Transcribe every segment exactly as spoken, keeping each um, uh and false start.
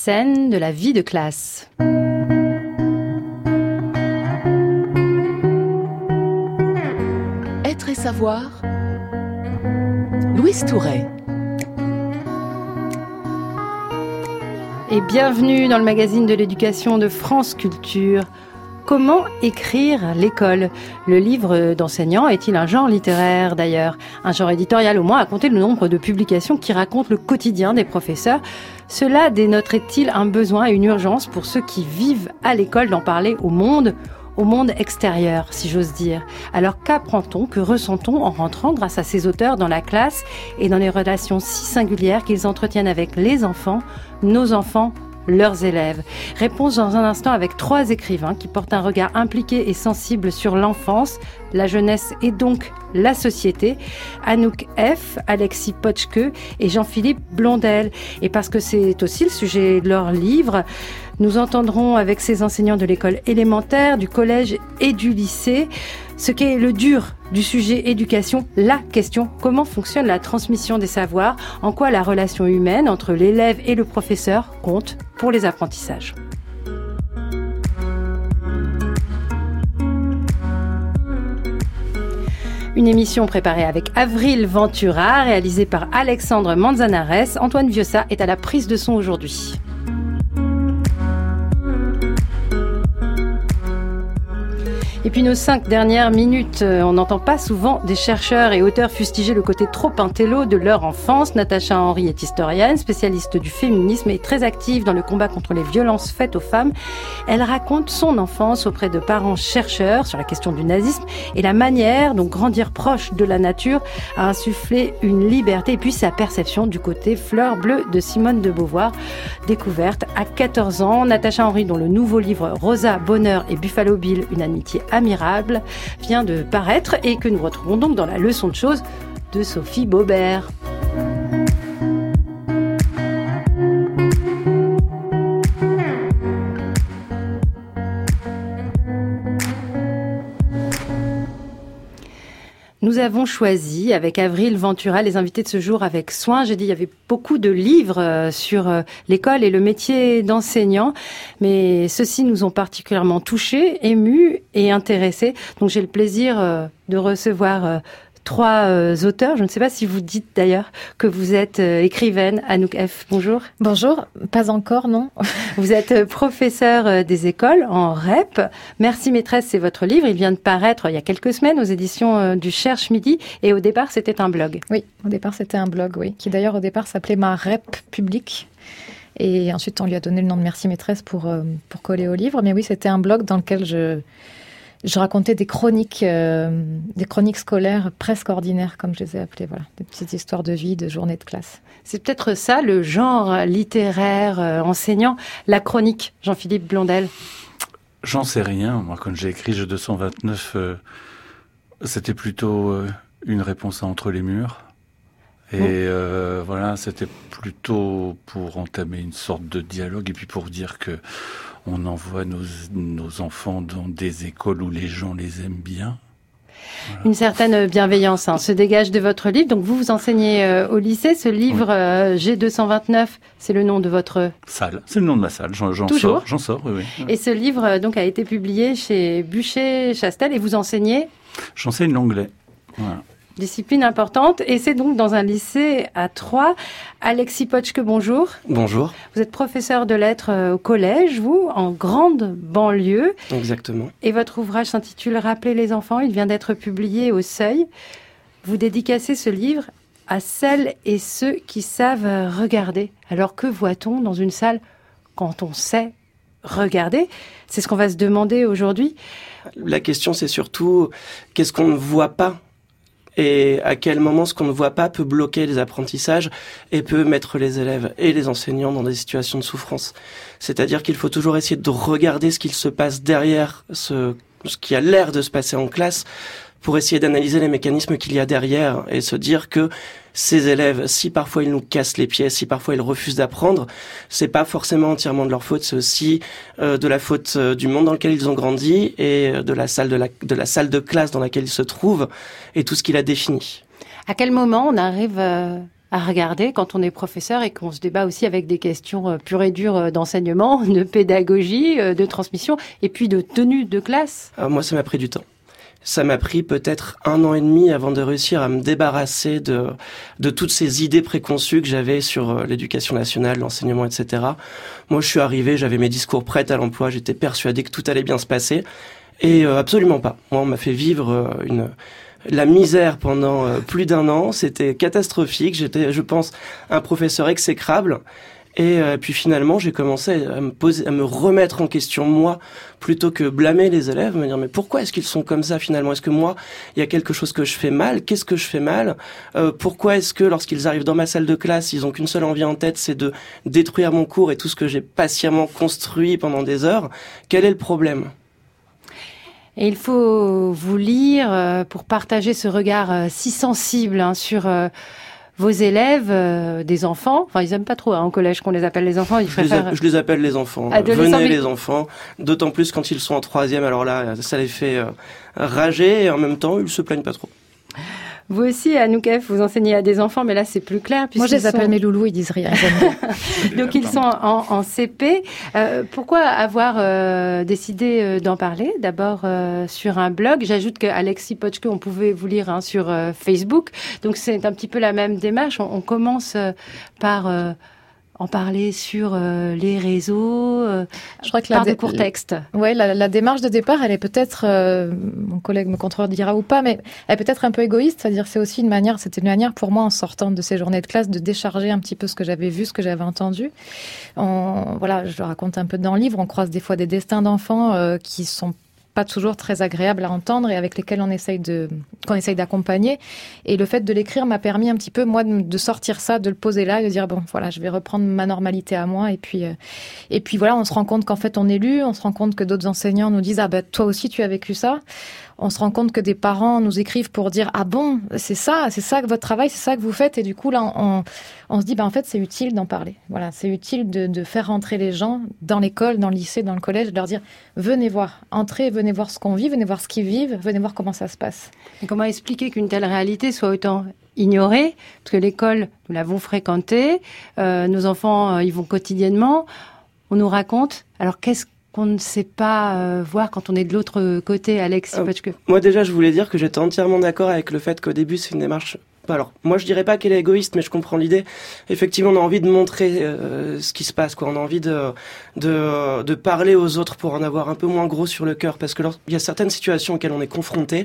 scène de la vie de classe. Être et savoir, Louise Touret. Et bienvenue dans le magazine de l'éducation de France Culture. Comment écrire l'école ? Le livre d'enseignant est-il un genre littéraire d'ailleurs ? Un genre éditorial au moins à compter le nombre de publications qui racontent le quotidien des professeurs. Cela dénoterait-il un besoin et une urgence pour ceux qui vivent à l'école d'en parler au monde ? Au monde extérieur, si j'ose dire. Alors qu'apprend-on, que ressent-on en rentrant grâce à ces auteurs dans la classe et dans les relations si singulières qu'ils entretiennent avec les enfants, nos enfants, leurs élèves? Réponse dans un instant avec trois écrivains qui portent un regard impliqué et sensible sur l'enfance, la jeunesse et donc la société. Anouk F, Alexis Potschke et Jean-Philippe Blondel. Et parce que c'est aussi le sujet de leur livre, nous entendrons avec ces enseignants de l'école élémentaire, du collège et du lycée ce qu'est le dur du sujet éducation, la question, comment fonctionne la transmission des savoirs, en quoi la relation humaine entre l'élève et le professeur compte pour les apprentissages. Une émission préparée avec Avril Ventura, réalisée par Alexandre Manzanares. Antoine Viossa est à la prise de son aujourd'hui. Et puis nos cinq dernières minutes, on n'entend pas souvent des chercheurs et auteurs fustiger le côté trop intello de leur enfance. Natacha Henry est historienne, spécialiste du féminisme et très active dans le combat contre les violences faites aux femmes. Elle raconte son enfance auprès de parents chercheurs sur la question du nazisme et la manière dont grandir proche de la nature a insufflé une liberté et puis sa perception du côté fleur bleue de Simone de Beauvoir, découverte à quatorze ans. Natacha Henry, dont le nouveau livre Rosa, Bonheur et Buffalo Bill, une amitié admirable, vient de paraître et que nous retrouvons donc dans la leçon de choses de Sophie Baubert. Nous avons choisi avec Avril Ventura les invités de ce jour avec soin. J'ai dit il y avait beaucoup de livres sur l'école et le métier d'enseignant, mais ceux-ci nous ont particulièrement touchés, émus et intéressés. Donc j'ai le plaisir de recevoir trois euh, auteurs. Je ne sais pas si vous dites d'ailleurs que vous êtes euh, écrivaine. Anouk F, bonjour. Bonjour, pas encore, non. Vous êtes euh, professeure euh, des écoles en R E P. Merci maîtresse, c'est votre livre. Il vient de paraître euh, il y a quelques semaines aux éditions euh, du Cherche Midi. Et au départ, c'était un blog. Oui, au départ, c'était un blog, oui. Qui d'ailleurs, au départ, s'appelait ma R E P publique. Et ensuite, on lui a donné le nom de Merci maîtresse pour, euh, pour coller au livre. Mais oui, c'était un blog dans lequel je... Je racontais des chroniques, euh, des chroniques scolaires presque ordinaires, comme je les ai appelées, voilà, des petites histoires de vie, de journées de classe. C'est peut-être ça, le genre littéraire euh, enseignant, la chronique, Jean-Philippe Blondel. J'en sais rien. Moi, quand j'ai écrit Jeu deux cent vingt-neuf, euh, c'était plutôt euh, une réponse à Entre les murs. Et bon. euh, voilà, c'était plutôt pour entamer une sorte de dialogue et puis pour dire que on envoie nos, nos enfants dans des écoles où les gens les aiment bien. Voilà. Une certaine bienveillance hein, se dégage de votre livre. Donc vous, vous enseignez euh, au lycée. Ce livre, oui. euh, G deux cent vingt-neuf, c'est le nom de votre... salle. C'est le nom de ma salle. J'en, j'en Toujours. sors, j'en sors, oui, oui. Et ce livre euh, donc, a été publié chez Buchet-Chastel et vous enseignez... J'enseigne l'anglais. Voilà. Discipline importante. Et c'est donc dans un lycée à Troyes. Alexis Potschke, bonjour. Bonjour. Vous êtes professeur de lettres au collège, vous, en grande banlieue. Exactement. Et votre ouvrage s'intitule « Rappeler les enfants ». Il vient d'être publié au Seuil. Vous dédicacez ce livre à celles et ceux qui savent regarder. Alors que voit-on dans une salle quand on sait regarder ? C'est ce qu'on va se demander aujourd'hui. La question, c'est surtout qu'est-ce qu'on ne voit pas ? Et à quel moment ce qu'on ne voit pas peut bloquer les apprentissages et peut mettre les élèves et les enseignants dans des situations de souffrance. C'est-à-dire qu'il faut toujours essayer de regarder ce qu'il se passe derrière ce, ce qui a l'air de se passer en classe pour essayer d'analyser les mécanismes qu'il y a derrière et se dire que ces élèves, si parfois ils nous cassent les pieds, si parfois ils refusent d'apprendre, c'est pas forcément entièrement de leur faute, c'est aussi euh, de la faute euh, du monde dans lequel ils ont grandi et de la salle de la de la salle de classe dans laquelle ils se trouvent et tout ce qu'il a défini. À quel moment on arrive euh, à regarder quand on est professeur et qu'on se débat aussi avec des questions pures et dures d'enseignement, de pédagogie, de transmission et puis de tenue de classe? Alors moi, ça m'a pris du temps. Ça m'a pris peut-être un an et demi avant de réussir à me débarrasser de, de toutes ces idées préconçues que j'avais sur l'éducation nationale, l'enseignement, et cetera. Moi, je suis arrivé, j'avais mes discours prêts à l'emploi, j'étais persuadé que tout allait bien se passer. Et euh, absolument pas. Moi, on m'a fait vivre euh, une... la misère pendant euh, plus d'un an, c'était catastrophique. J'étais, je pense, un professeur exécrable. Et euh, puis finalement, j'ai commencé à me poser, à me remettre en question moi, plutôt que blâmer les élèves, me dire mais pourquoi est-ce qu'ils sont comme ça finalement? Est-ce que moi, il y a quelque chose que je fais mal? Qu'est-ce que je fais mal? euh, Pourquoi est-ce que lorsqu'ils arrivent dans ma salle de classe, ils ont qu'une seule envie en tête, c'est de détruire mon cours et tout ce que j'ai patiemment construit pendant des heures? Quel est le problème? Et il faut vous lire pour partager ce regard si sensible hein, sur euh, vos élèves, euh, des enfants. Enfin, ils aiment pas trop hein, au collège qu'on les appelle les enfants. Ils je, préfèrent... les a, je les appelle les enfants. Venez les enfants. D'autant plus quand ils sont en troisième. Alors là, ça les fait euh, rager et en même temps, ils se plaignent pas trop. Vous aussi, à Noukef, vous enseignez à des enfants, mais là, c'est plus clair. Moi, je les appelle sont... mes loulous, ils disent rien. Donc, ils sont en, en C P. Euh, pourquoi avoir euh, décidé d'en parler? D'abord euh, sur un blog. J'ajoute qu'Alexis Potschke, on pouvait vous lire hein, sur euh, Facebook. Donc, c'est un petit peu la même démarche. On, on commence euh, par... Euh, en parler sur euh, les réseaux, euh, je crois que par la dé- des courts textes. Oui, la, la démarche de départ, elle est peut-être, euh, mon collègue me contredira ou pas, mais elle est peut-être un peu égoïste, c'est-à-dire c'est aussi une manière, c'était une manière pour moi en sortant de ces journées de classe de décharger un petit peu ce que j'avais vu, ce que j'avais entendu. On, voilà, je le raconte un peu dans le livre, on croise des fois des destins d'enfants euh, qui sont pas toujours très agréables à entendre et avec lesquels on essaye de, qu'on essaye d'accompagner. Et le fait de l'écrire m'a permis un petit peu, moi, de, de sortir ça, de le poser là et de dire, bon, voilà, je vais reprendre ma normalité à moi. Et puis, euh, et puis voilà, on se rend compte qu'en fait, on est lu, on se rend compte que d'autres enseignants nous disent, ah ben, toi aussi, tu as vécu ça. On se rend compte que des parents nous écrivent pour dire, ah bon, c'est ça, c'est ça que votre travail, c'est ça que vous faites. Et du coup, là, on, on se dit, ben, en fait, c'est utile d'en parler. Voilà, c'est utile de, de faire rentrer les gens dans l'école, dans le lycée, dans le collège, de leur dire, venez voir, entrez, venez voir ce qu'on vit, venez voir ce qu'ils vivent, venez voir comment ça se passe. Et comment expliquer qu'une telle réalité soit autant ignorée? Parce que l'école, nous l'avons fréquentée, euh, nos enfants euh, y vont quotidiennement, on nous raconte. Alors, qu'est-ce qu'on ne sait pas euh, voir quand on est de l'autre côté, Alexis Potschke? euh, Moi, déjà, je voulais dire que j'étais entièrement d'accord avec le fait qu'au début, c'est une démarche... Alors, moi, je dirais pas qu'elle est égoïste, mais je comprends l'idée. Effectivement, on a envie de montrer euh, ce qui se passe, quoi. On a envie de, de de parler aux autres pour en avoir un peu moins gros sur le cœur, parce que il y a certaines situations auxquelles on est confronté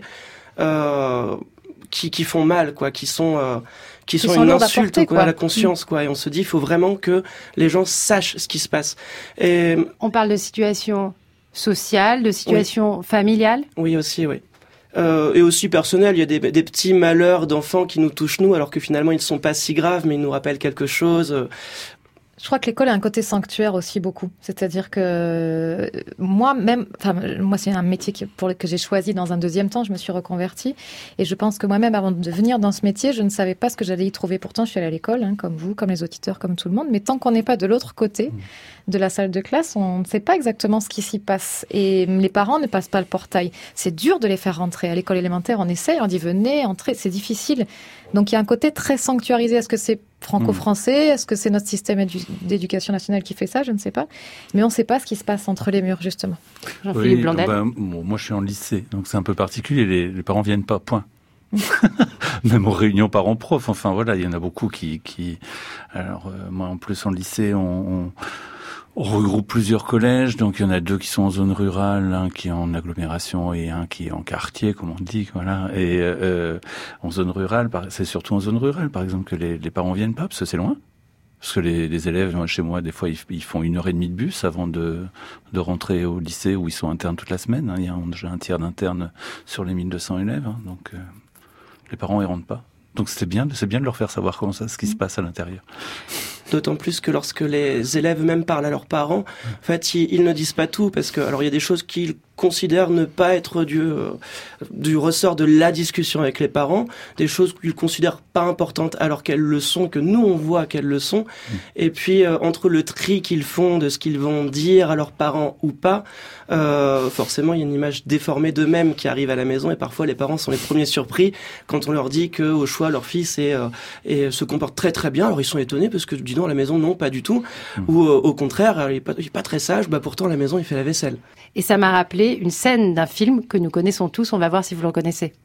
euh, qui qui font mal, quoi, qui sont euh, qui, qui sont, sont une insulte porter, quoi, à la conscience, quoi. Et on se dit, il faut vraiment que les gens sachent ce qui se passe. Et on parle de situation sociale, de situation oui. familiale. Oui, aussi, oui. Euh, et aussi personnel, il y a des, des petits malheurs d'enfants qui nous touchent nous, alors que finalement ils ne sont pas si graves, mais ils nous rappellent quelque chose. Je crois que l'école a un côté sanctuaire aussi beaucoup. C'est-à-dire que moi, même, enfin, moi, c'est un métier qui, pour le, que j'ai choisi dans un deuxième temps. Je me suis reconvertie. Et je pense que moi-même, avant de venir dans ce métier, je ne savais pas ce que j'allais y trouver. Pourtant, je suis allée à l'école, hein, comme vous, comme les auditeurs, comme tout le monde. Mais tant qu'on n'est pas de l'autre côté de la salle de classe, on ne sait pas exactement ce qui s'y passe. Et les parents ne passent pas le portail. C'est dur de les faire rentrer. À l'école élémentaire, on essaye, on dit venez, entrez. C'est difficile. Donc, il y a un côté très sanctuarisé. Est-ce que c'est franco-français? Est-ce que c'est notre système édu- d'éducation nationale qui fait ça? Je ne sais pas. Mais on ne sait pas ce qui se passe entre les murs, justement. Jean-Philippe oui, Blondel. Ben, bon, moi, je suis en lycée, donc c'est un peu particulier. Les, les parents viennent pas, point. Même aux réunions parents-prof. Enfin, voilà, il y en a beaucoup qui... qui... Alors, euh, moi, en plus, en lycée, on... on... On regroupe plusieurs collèges, donc il y en a deux qui sont en zone rurale, un qui est en agglomération et un qui est en quartier, comme on dit, voilà. Et euh, en zone rurale, c'est surtout en zone rurale, par exemple, que les, les parents viennent pas, parce que c'est loin. Parce que les, les élèves, chez moi, des fois, ils, ils font une heure et demie de bus avant de, de rentrer au lycée où ils sont internes toute la semaine. Hein. Il y a déjà un tiers d'internes sur les mille deux cents élèves, hein. Donc euh, les parents, ils rentrent pas. Donc c'est bien, c'est bien de leur faire savoir comment ça, ce qui se passe à l'intérieur. D'autant plus que lorsque les élèves même parlent à leurs parents, en fait, ils, ils ne disent pas tout parce que, alors, il y a des choses qu'ils considèrent ne pas être du, euh, du ressort de la discussion avec les parents, des choses qu'ils considèrent pas importantes alors qu'elles le sont, que nous on voit qu'elles le sont. Mmh. Et puis euh, entre le tri qu'ils font de ce qu'ils vont dire à leurs parents ou pas, euh, forcément il y a une image déformée d'eux-mêmes qui arrive à la maison et parfois les parents sont les premiers surpris quand on leur dit que au choix leur fils est, euh, et se comporte très très bien. Alors ils sont étonnés parce que dis donc à la maison non pas du tout, mmh. ou euh, au contraire il est pas, il est pas très sage, bah pourtant à la maison il fait la vaisselle. Et ça m'a rappelé une scène d'un film que nous connaissons tous. On va voir si vous le reconnaissez.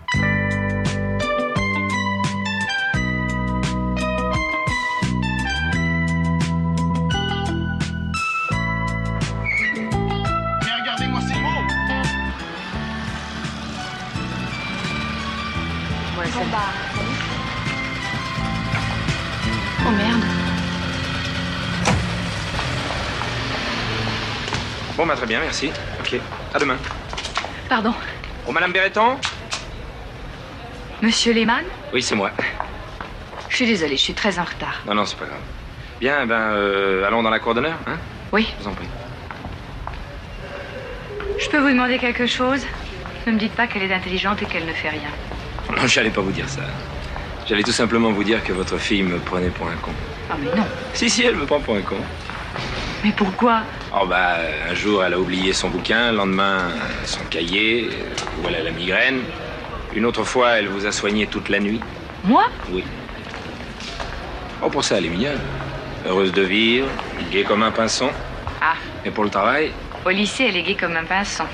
Mais regardez-moi ces mots. Ouais, bon, bah, oh merde. Bon, bah très bien, merci. Ok, à demain. Pardon. Oh, Madame Berreton ? Monsieur Lehmann ? Oui, c'est moi. Je suis désolée, je suis très en retard. Non, non, c'est pas grave. Bien, ben, euh, allons dans la cour d'honneur, hein ? Oui. Je vous en prie. Je peux vous demander quelque chose ? Ne me dites pas qu'elle est intelligente et qu'elle ne fait rien. Non, j'allais pas vous dire ça. J'allais tout simplement vous dire que votre fille me prenait pour un con. Ah, mais non. Si, si, elle me prend pour un con. Mais pourquoi ? Oh bah, un jour, elle a oublié son bouquin, le lendemain, son cahier, ou elle a la migraine. Une autre fois, elle vous a soigné toute la nuit. Moi ? Oui. Oh, pour ça, elle est mignonne. Heureuse de vivre, gaie comme un pinson. Ah. Et pour le travail ? Au lycée, elle est gaie comme un pinson.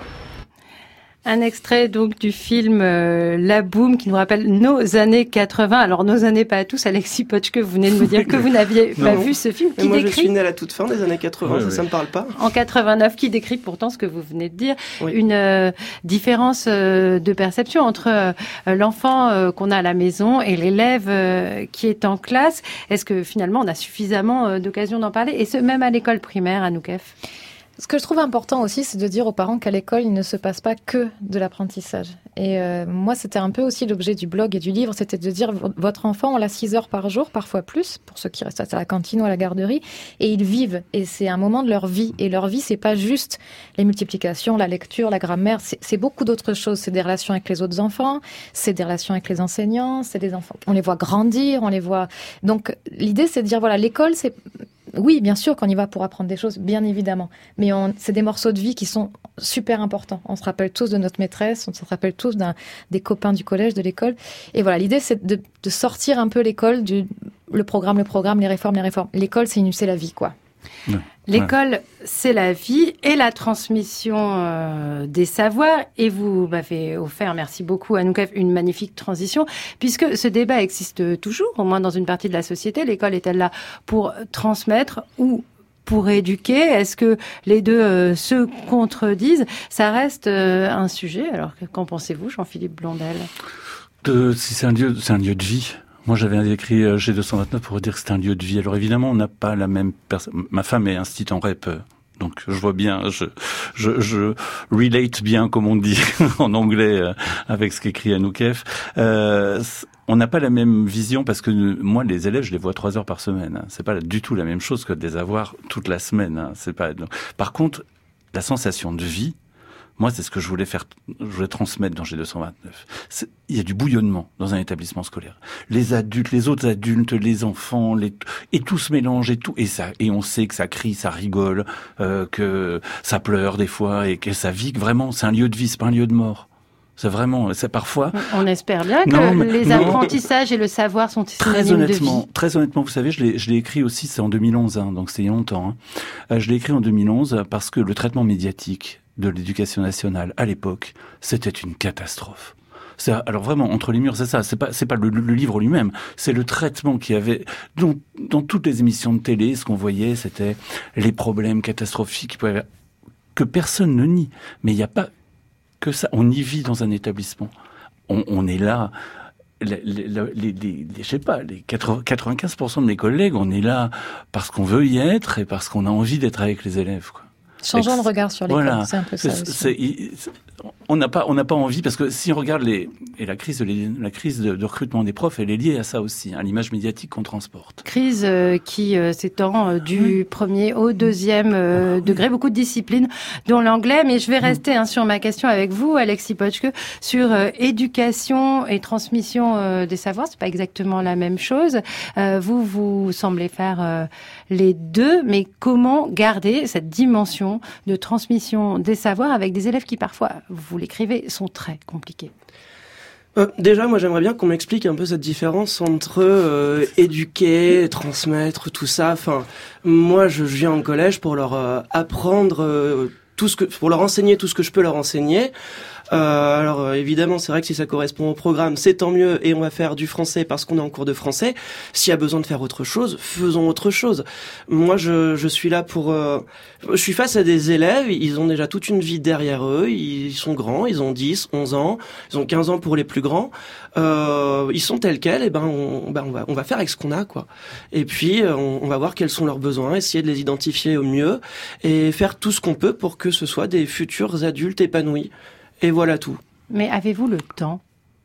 Un extrait donc du film euh, La Boum qui nous rappelle nos années quatre-vingts. Alors nos années pas à tous. Alexis Potschke, vous venez de me dire que vous n'aviez pas vu ce film qui moi, décrit. Je suis né à la toute fin des années quatre-vingts, oui, ça, oui. ça me parle pas. En quatre-vingt-neuf, qui décrit pourtant ce que vous venez de dire, oui. une euh, différence euh, de perception entre euh, l'enfant euh, qu'on a à la maison et l'élève euh, qui est en classe. Est-ce que finalement on a suffisamment euh, d'occasion d'en parler, et ce même à l'école primaire, Anoukef? Ce que je trouve important aussi, c'est de dire aux parents qu'à l'école, il ne se passe pas que de l'apprentissage. Et euh, moi, c'était un peu aussi l'objet du blog et du livre, c'était de dire, votre enfant, on l'a six heures par jour, parfois plus, pour ceux qui restent à la cantine ou à la garderie, et ils vivent. Et c'est un moment de leur vie. Et leur vie, c'est pas juste les multiplications, la lecture, la grammaire, c'est, c'est beaucoup d'autres choses. C'est des relations avec les autres enfants, c'est des relations avec les enseignants, c'est des enfants, on les voit grandir, on les voit... Donc, l'idée, c'est de dire, voilà, l'école, c'est... Oui, bien sûr qu'on y va pour apprendre des choses, bien évidemment. Mais on, c'est des morceaux de vie qui sont super importants. On se rappelle tous de notre maîtresse, on se rappelle tous d'un, des copains du collège, de l'école. Et voilà, l'idée, c'est de, de sortir un peu l'école du le programme, le programme, les réformes, les réformes. L'école, c'est, une, c'est la vie, quoi. Ouais. L'école, ouais. c'est la vie et la transmission euh, des savoirs. Et vous m'avez offert, merci beaucoup Anoukef, une magnifique transition, puisque ce débat existe toujours, au moins dans une partie de la société. L'école est-elle là pour transmettre ou pour éduquer? Est-ce que les deux euh, se contredisent? Ça reste euh, un sujet. Alors, qu'en pensez-vous, Jean-Philippe Blondel? de, Si c'est un lieu, c'est un lieu de vie. Moi, j'avais écrit G deux cent vingt-neuf pour dire que c'était un lieu de vie. Alors évidemment, on n'a pas la même personne. Ma femme est instite en rep, donc je vois bien, je, je, je relate bien, comme on dit en anglais, avec ce qu'écrit Anoukef. Euh, on n'a pas la même vision parce que moi, les élèves, je les vois trois heures par semaine. Hein. C'est pas du tout la même chose que de les avoir toute la semaine. Hein. C'est pas. Par contre, la sensation de vie. Moi, c'est ce que je voulais faire, je voulais transmettre dans G deux cent vingt-neuf. C'est, il y a du bouillonnement dans un établissement scolaire. Les adultes, les autres adultes, les enfants, les, et tout se mélange et tout, et ça, et on sait que ça crie, ça rigole, euh, que ça pleure des fois, et que ça vit, vraiment, c'est un lieu de vie, c'est pas un lieu de mort. C'est vraiment, c'est parfois. On espère bien que non, mais, les non. apprentissages et le savoir sont très synonymes honnêtement, de vie. Très honnêtement, vous savez, je l'ai, je l'ai écrit aussi, c'est en deux mille onze, hein, donc c'est il y a longtemps. Hein. Euh, je l'ai écrit en deux mille onze parce que le traitement médiatique de l'éducation nationale à l'époque, c'était une catastrophe. C'est, alors vraiment, entre les murs, c'est ça. C'est pas, c'est pas le, le livre lui-même. C'est le traitement qu'il y avait dans, dans toutes les émissions de télé. Ce qu'on voyait, c'était les problèmes catastrophiques que personne ne nie. Mais il n'y a pas que ça. On y vit dans un établissement. On, on est là. Les, les, les, les, les, je sais pas, les quatre-vingt-quinze pour cent de mes collègues, on est là parce qu'on veut y être et parce qu'on a envie d'être avec les élèves, quoi. Changeons ex- le regard sur l'école, voilà. c'est un peu ça aussi. C'est, c'est, on n'a pas, on n'a pas envie, parce que si on regarde les, et la crise de, les, la crise de, de recrutement des profs, elle est liée à ça aussi, à l'image médiatique qu'on transporte. Crise euh, qui euh, s'étend euh, du oui. premier au deuxième euh, degré, beaucoup de disciplines, dont l'anglais, mais je vais rester hein, sur ma question avec vous, Alexis Potschke, sur euh, éducation et transmission euh, des savoirs, c'est pas exactement la même chose. Euh, vous, vous semblez faire euh, les deux, mais comment garder cette dimension de transmission des savoirs avec des élèves qui parfois, vous l'écrivez, sont très compliqués? Euh, déjà, moi, j'aimerais bien qu'on m'explique un peu cette différence entre euh, éduquer, transmettre, tout ça. Enfin, moi, je viens en collège pour leur euh, apprendre euh, tout ce que, pour leur enseigner tout ce que je peux leur enseigner. Euh, alors euh, évidemment, c'est vrai que si ça correspond au programme, c'est tant mieux, et on va faire du français parce qu'on est en cours de français. S'il y a besoin de faire autre chose, faisons autre chose. Moi, je, je suis là pour... Euh, je suis face à des élèves, ils ont déjà toute une vie derrière eux, ils sont grands, ils ont dix, onze ans, ils ont quinze ans pour les plus grands. Euh, ils sont tels quels, et ben on, ben on va on va faire avec ce qu'on a, quoi. Et puis euh, on, on va voir quels sont leurs besoins, essayer de les identifier au mieux et faire tout ce qu'on peut pour que ce soit des futurs adultes épanouis. Et voilà tout. Mais avez-vous le temps ?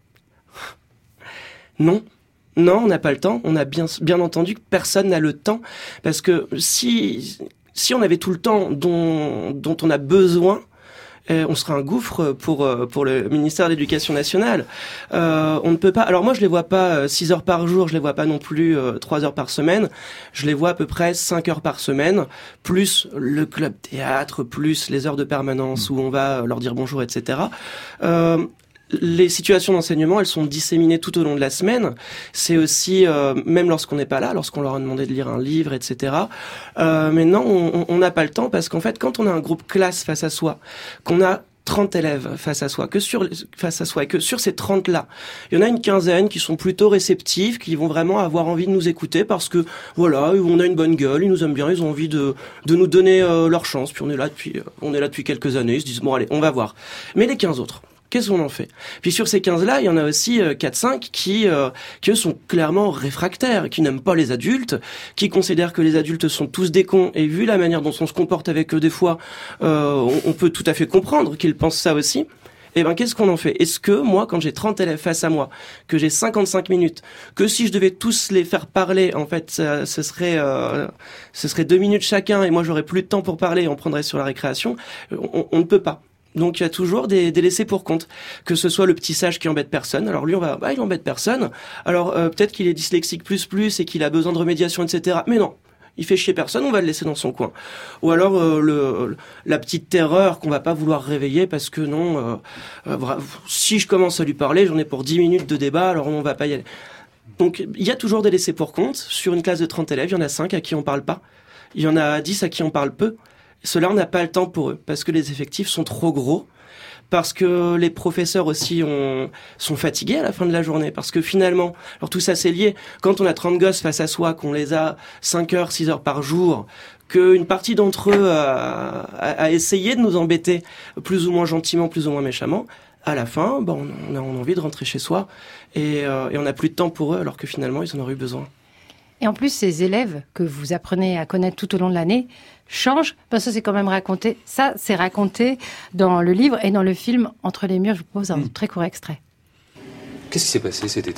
Non. Non, on n'a pas le temps. On a bien, bien entendu que personne n'a le temps. Parce que si, si on avait tout le temps dont, dont on a besoin, euh, on serait un gouffre pour, pour le ministère de l'Éducation nationale. Euh, on ne peut pas... Alors moi, je les vois pas six heures par jour, je les vois pas non plus euh, trois heures par semaine. Je les vois à peu près cinq heures par semaine, plus le club théâtre, plus les heures de permanence où on va leur dire bonjour, et cetera. Euh, Les situations d'enseignement, elles sont disséminées tout au long de la semaine. C'est aussi, euh, même lorsqu'on n'est pas là, lorsqu'on leur a demandé de lire un livre, et cetera. Euh, mais non, on n'a pas le temps parce qu'en fait, quand on a un groupe classe face à soi, qu'on a trente élèves face à soi, que sur, face à soi, et que sur ces trente-là, il y en a une quinzaine qui sont plutôt réceptifs, qui vont vraiment avoir envie de nous écouter parce que, voilà, on a une bonne gueule, ils nous aiment bien, ils ont envie de, de nous donner euh, leur chance, puis on est là depuis, euh, on est là depuis quelques années, ils se disent, bon, allez, on va voir. Mais les quinze autres, qu'est-ce qu'on en fait ? Puis sur ces quinze-là, il y en a aussi euh, quatre cinq qui, euh, qui eux sont clairement réfractaires, qui n'aiment pas les adultes, qui considèrent que les adultes sont tous des cons, et vu la manière dont on se comporte avec eux des fois, euh, on, on peut tout à fait comprendre qu'ils pensent ça aussi. Eh ben, qu'est-ce qu'on en fait ? Est-ce que moi, quand j'ai trente élèves face à moi, que j'ai cinquante-cinq minutes, que si je devais tous les faire parler, en fait, ça, ce serait, euh, ce serait deux minutes chacun, et moi j'aurais plus de temps pour parler, on prendrait sur la récréation, on, on ne peut pas. Donc il y a toujours des, des laissés pour compte, que ce soit le petit sage qui embête personne. Alors lui, on va, bah il embête personne. Alors euh, peut-être qu'il est dyslexique plus plus et qu'il a besoin de remédiation, et cetera. Mais non, il fait chier personne, on va le laisser dans son coin. Ou alors euh, le, la petite terreur qu'on va pas vouloir réveiller parce que non, euh, euh, si je commence à lui parler, j'en ai pour dix minutes de débat, alors on va pas y aller. Donc il y a toujours des laissés pour compte. Sur une classe de trente élèves, il y en a cinq à qui on parle pas. Il y en a dix à qui on parle peu. Ceux-là, on n'a pas le temps pour eux, parce que les effectifs sont trop gros, parce que les professeurs aussi ont, sont fatigués à la fin de la journée, parce que finalement, alors tout ça c'est lié, quand on a trente gosses face à soi, qu'on les a cinq heures, six heures par jour, qu'une partie d'entre eux a, a, a essayé de nous embêter, plus ou moins gentiment, plus ou moins méchamment, à la fin, ben, on, a, on a envie de rentrer chez soi, et, euh, et on n'a plus de temps pour eux, alors que finalement, ils en auraient eu besoin. Et en plus, ces élèves que vous apprenez à connaître tout au long de l'année changent. Ben ça, c'est quand même raconté. Ça, c'est raconté dans le livre et dans le film Entre les murs. Je vous propose un mmh. très court extrait. Qu'est-ce qui s'est passé cet été ?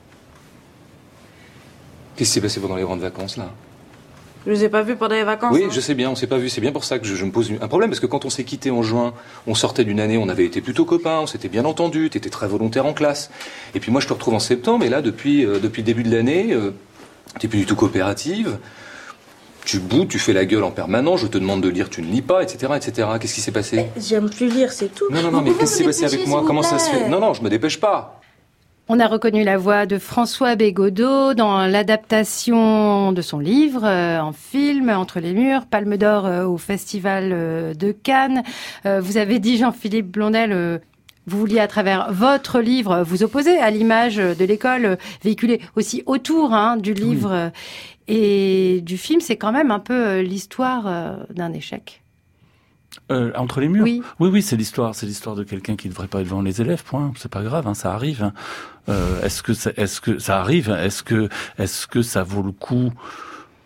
Qu'est-ce qui s'est passé pendant les grandes vacances, là ? Je les ai pas vus pendant les vacances. Oui, hein. je sais bien, on s'est pas vus. C'est bien pour ça que je, je me pose un problème. Parce que quand on s'est quitté en juin, on sortait d'une année, on avait été plutôt copains, on s'était bien entendus, t'étais très volontaire en classe. Et puis moi, je te retrouve en septembre, et là, depuis, euh, depuis le début de l'année... Euh, t'es plus du tout coopérative, tu boudes, tu fais la gueule en permanence, je te demande de lire, tu ne lis pas, et cetera, et cetera. Qu'est-ce qui s'est passé ? J'aime plus lire, c'est tout. Non, non, non, mais qu'est-ce qui s'est passé avec moi ? Comment ça se fait ? Non, non, je me dépêche pas. On a reconnu la voix de François Bégodeau dans l'adaptation de son livre euh, en film, Entre les murs, Palme d'Or euh, au Festival euh, de Cannes. Euh, vous avez dit, Jean-Philippe Blondel, euh, vous vouliez, à travers votre livre, vous opposer à l'image de l'école véhiculée aussi autour hein, du livre oui. et du film. C'est quand même un peu l'histoire d'un échec. Euh, entre les murs. Oui, oui, oui c'est l'histoire, c'est l'histoire de quelqu'un qui ne devrait pas être devant les élèves. Point. C'est pas grave, hein, ça arrive. Hein. Euh, est-ce que ça, est-ce que ça arrive ? Est-ce que, est-ce que ça vaut le coup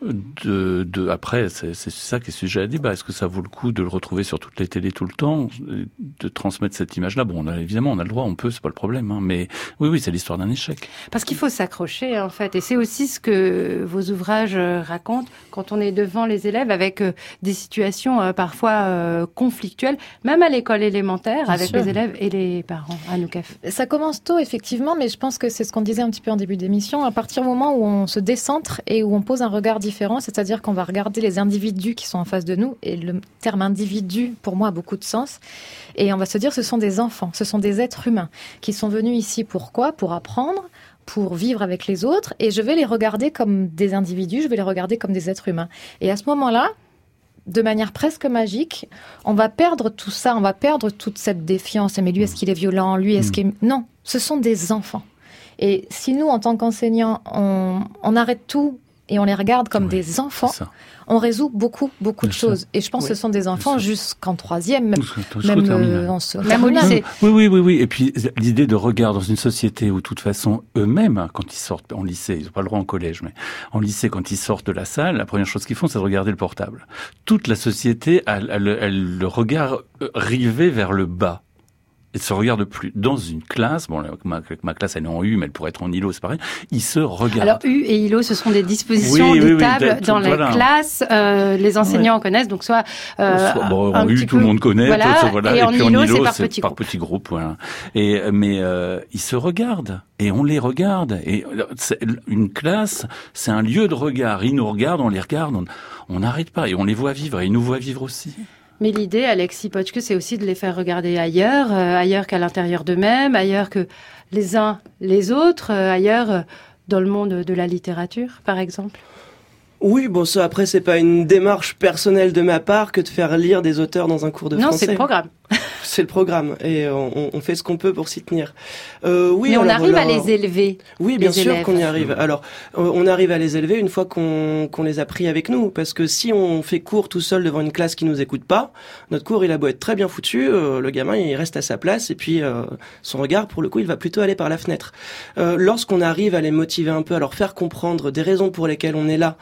De, de, après, c'est, c'est ça qui est sujet à débat. Est-ce que ça vaut le coup de le retrouver sur toutes les télés tout le temps, de transmettre cette image-là? Bon, on a, évidemment, on a le droit, on peut, c'est pas le problème. Hein, mais oui, oui, c'est l'histoire d'un échec. Parce qu'il faut s'accrocher, en fait. Et c'est aussi ce que vos ouvrages racontent quand on est devant les élèves avec euh, des situations euh, parfois euh, conflictuelles, même à l'école élémentaire, Bien avec sûr. les élèves et les parents. Anoukef. Ça commence tôt, effectivement, mais je pense que c'est ce qu'on disait un petit peu en début d'émission. À partir du moment où on se décentre et où on pose un regard différent, c'est-à-dire qu'on va regarder les individus qui sont en face de nous, et le terme individu, pour moi, a beaucoup de sens, et on va se dire ce sont des enfants, ce sont des êtres humains qui sont venus ici pourquoi ? Pour apprendre, pour vivre avec les autres, et je vais les regarder comme des individus, je vais les regarder comme des êtres humains. Et à ce moment-là, de manière presque magique, on va perdre tout ça, on va perdre toute cette défiance. Mais lui, est-ce qu'il est violent ? Lui, est-ce qu'il est... Non, ce sont des enfants. Et si nous, en tant qu'enseignants, on, on arrête tout et on les regarde comme oui, des enfants, on résout beaucoup, beaucoup de choses. Et je pense oui, que ce sont des enfants jusqu'en troisième, même, même euh, en même au lycée. Oui, oui, oui, oui. Et puis, l'idée de regard dans une société où, de toute façon, eux-mêmes, quand ils sortent en lycée, ils n'ont pas le droit en collège, mais en lycée, quand ils sortent de la salle, la première chose qu'ils font, c'est de regarder le portable. Toute la société a, a, le, a le regard rivé vers le bas. Et se regarde plus. Dans une classe, bon, ma, ma classe elle est en U, mais elle pourrait être en îlot, c'est pareil, ils se regardent. Alors U et îlot, ce sont des dispositions, oui, des oui, tables oui, dans voilà. la classe. Euh, les enseignants ouais. connaissent, donc soit, euh, soit bon, en U tout le monde connaît, voilà, soit, voilà, et, et en puis îlot, en îlot c'est par c'est petits par groupes. petits groupes, voilà. Et mais euh, ils se regardent et on les regarde. Et c'est, une classe, c'est un lieu de regard. Ils nous regardent, on les regarde, on n'arrête pas et on les voit vivre et ils nous voient vivre aussi. Mais l'idée, Alexis Potschke, c'est aussi de les faire regarder ailleurs, euh, ailleurs qu'à l'intérieur d'eux-mêmes, ailleurs que les uns les autres, euh, ailleurs euh, dans le monde de la littérature, par exemple. Oui, bon, ça, après, c'est pas une démarche personnelle de ma part que de faire lire des auteurs dans un cours de non, français. Non, c'est le programme. C'est le programme, et on, on fait ce qu'on peut pour s'y tenir. Euh, oui, Mais on alors, arrive alors, à les élever. Oui, bien sûr élèves. qu'on y arrive. Alors, on arrive à les élever une fois qu'on, qu'on les a pris avec nous, parce que si on fait cours tout seul devant une classe qui nous écoute pas, notre cours, il a beau être très bien foutu, euh, le gamin, il reste à sa place, et puis euh, son regard, pour le coup, il va plutôt aller par la fenêtre. Euh, lorsqu'on arrive à les motiver un peu, à leur faire comprendre des raisons pour lesquelles on est là,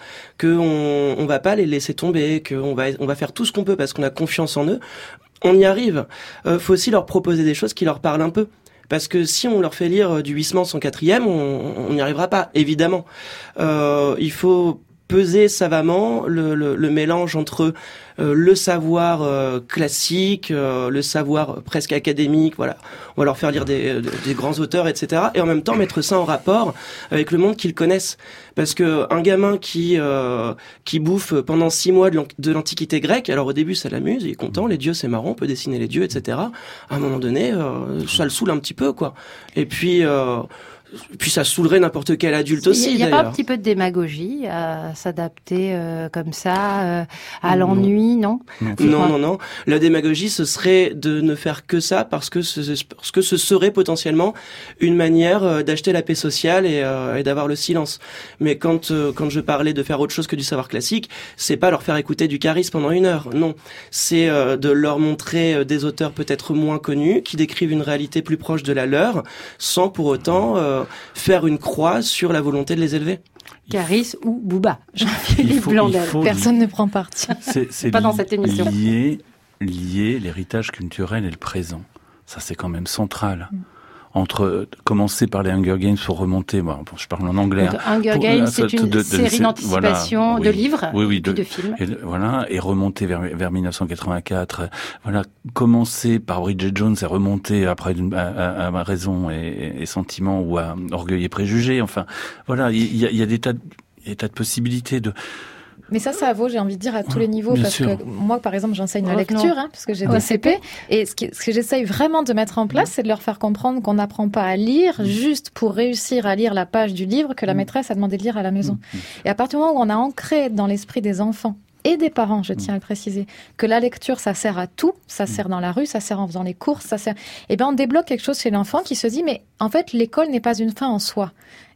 qu'on on va pas les laisser tomber, qu'on va, on va faire tout ce qu'on peut parce qu'on a confiance en eux, on y arrive. Euh, faut aussi leur proposer des choses qui leur parlent un peu. Parce que si on leur fait lire du Huysmans en quatrième, on n'y arrivera pas, évidemment. Euh, il faut peser savamment le, le, le mélange entre euh, le savoir euh, classique, euh, le savoir presque académique, voilà. On va leur faire lire des, des grands auteurs, et cetera. Et en même temps mettre ça en rapport avec le monde qu'ils connaissent. Parce que un gamin qui euh, qui bouffe pendant six mois de l'Antiquité grecque, alors au début ça l'amuse, il est content, les dieux c'est marrant, on peut dessiner les dieux, et cetera. À un moment donné, euh, ça le saoule un petit peu, quoi. Et puis euh, Puis ça saoulerait n'importe quel adulte aussi, Il n'y a d'ailleurs. pas un petit peu de démagogie à s'adapter euh, comme ça euh, à l'ennui, non Non, non, non, non. La démagogie, ce serait de ne faire que ça parce que ce, parce que ce serait potentiellement une manière d'acheter la paix sociale et, euh, et d'avoir le silence. Mais quand euh, quand je parlais de faire autre chose que du savoir classique, c'est pas leur faire écouter du Caris pendant une heure, non. C'est euh, de leur montrer des auteurs peut-être moins connus qui décrivent une réalité plus proche de la leur, sans pour autant euh, faire une croix sur la volonté de les élever. Caris ou Booba, Jean-Philippe Blandel. Personne ne prend parti. C'est, c'est pas li- dans cette émission. Lier, lier l'héritage culturel et le présent. Ça, c'est quand même central. Mm. Entre commencer par les Hunger Games pour remonter, moi, je parle en anglais. Donc, Hunger pour, Games, c'est une de, de, série de, d'anticipation voilà, de oui, livres, oui, oui, de, de, de films. Et, voilà, et remonter vers, vers dix-neuf cent quatre-vingt-quatre. Voilà, commencer par Bridget Jones et remonter après à, à, à Raison et, et, et Sentiment ou à Orgueil et Préjugés. Enfin, voilà, il y, y, a, il y a des tas de, il y a des tas de possibilités de. Mais ça, ça vaut, j'ai envie de dire, à tous les niveaux. Bien parce sûr. que moi, par exemple, j'enseigne la Oh, lecture, hein, parce que j'ai ouais, des C P. Et ce, qui, ce que j'essaye vraiment de mettre en place, c'est de leur faire comprendre qu'on n'apprend pas à lire juste pour réussir à lire la page du livre que la maîtresse a demandé de lire à la maison. Et à partir du moment où on a ancré dans l'esprit des enfants et des parents, je tiens à le préciser, que la lecture, ça sert à tout, ça sert dans la rue, ça sert en faisant les courses, ça sert... Eh bien, on débloque quelque chose chez l'enfant qui se dit, mais en fait, l'école n'est pas une fin en soi.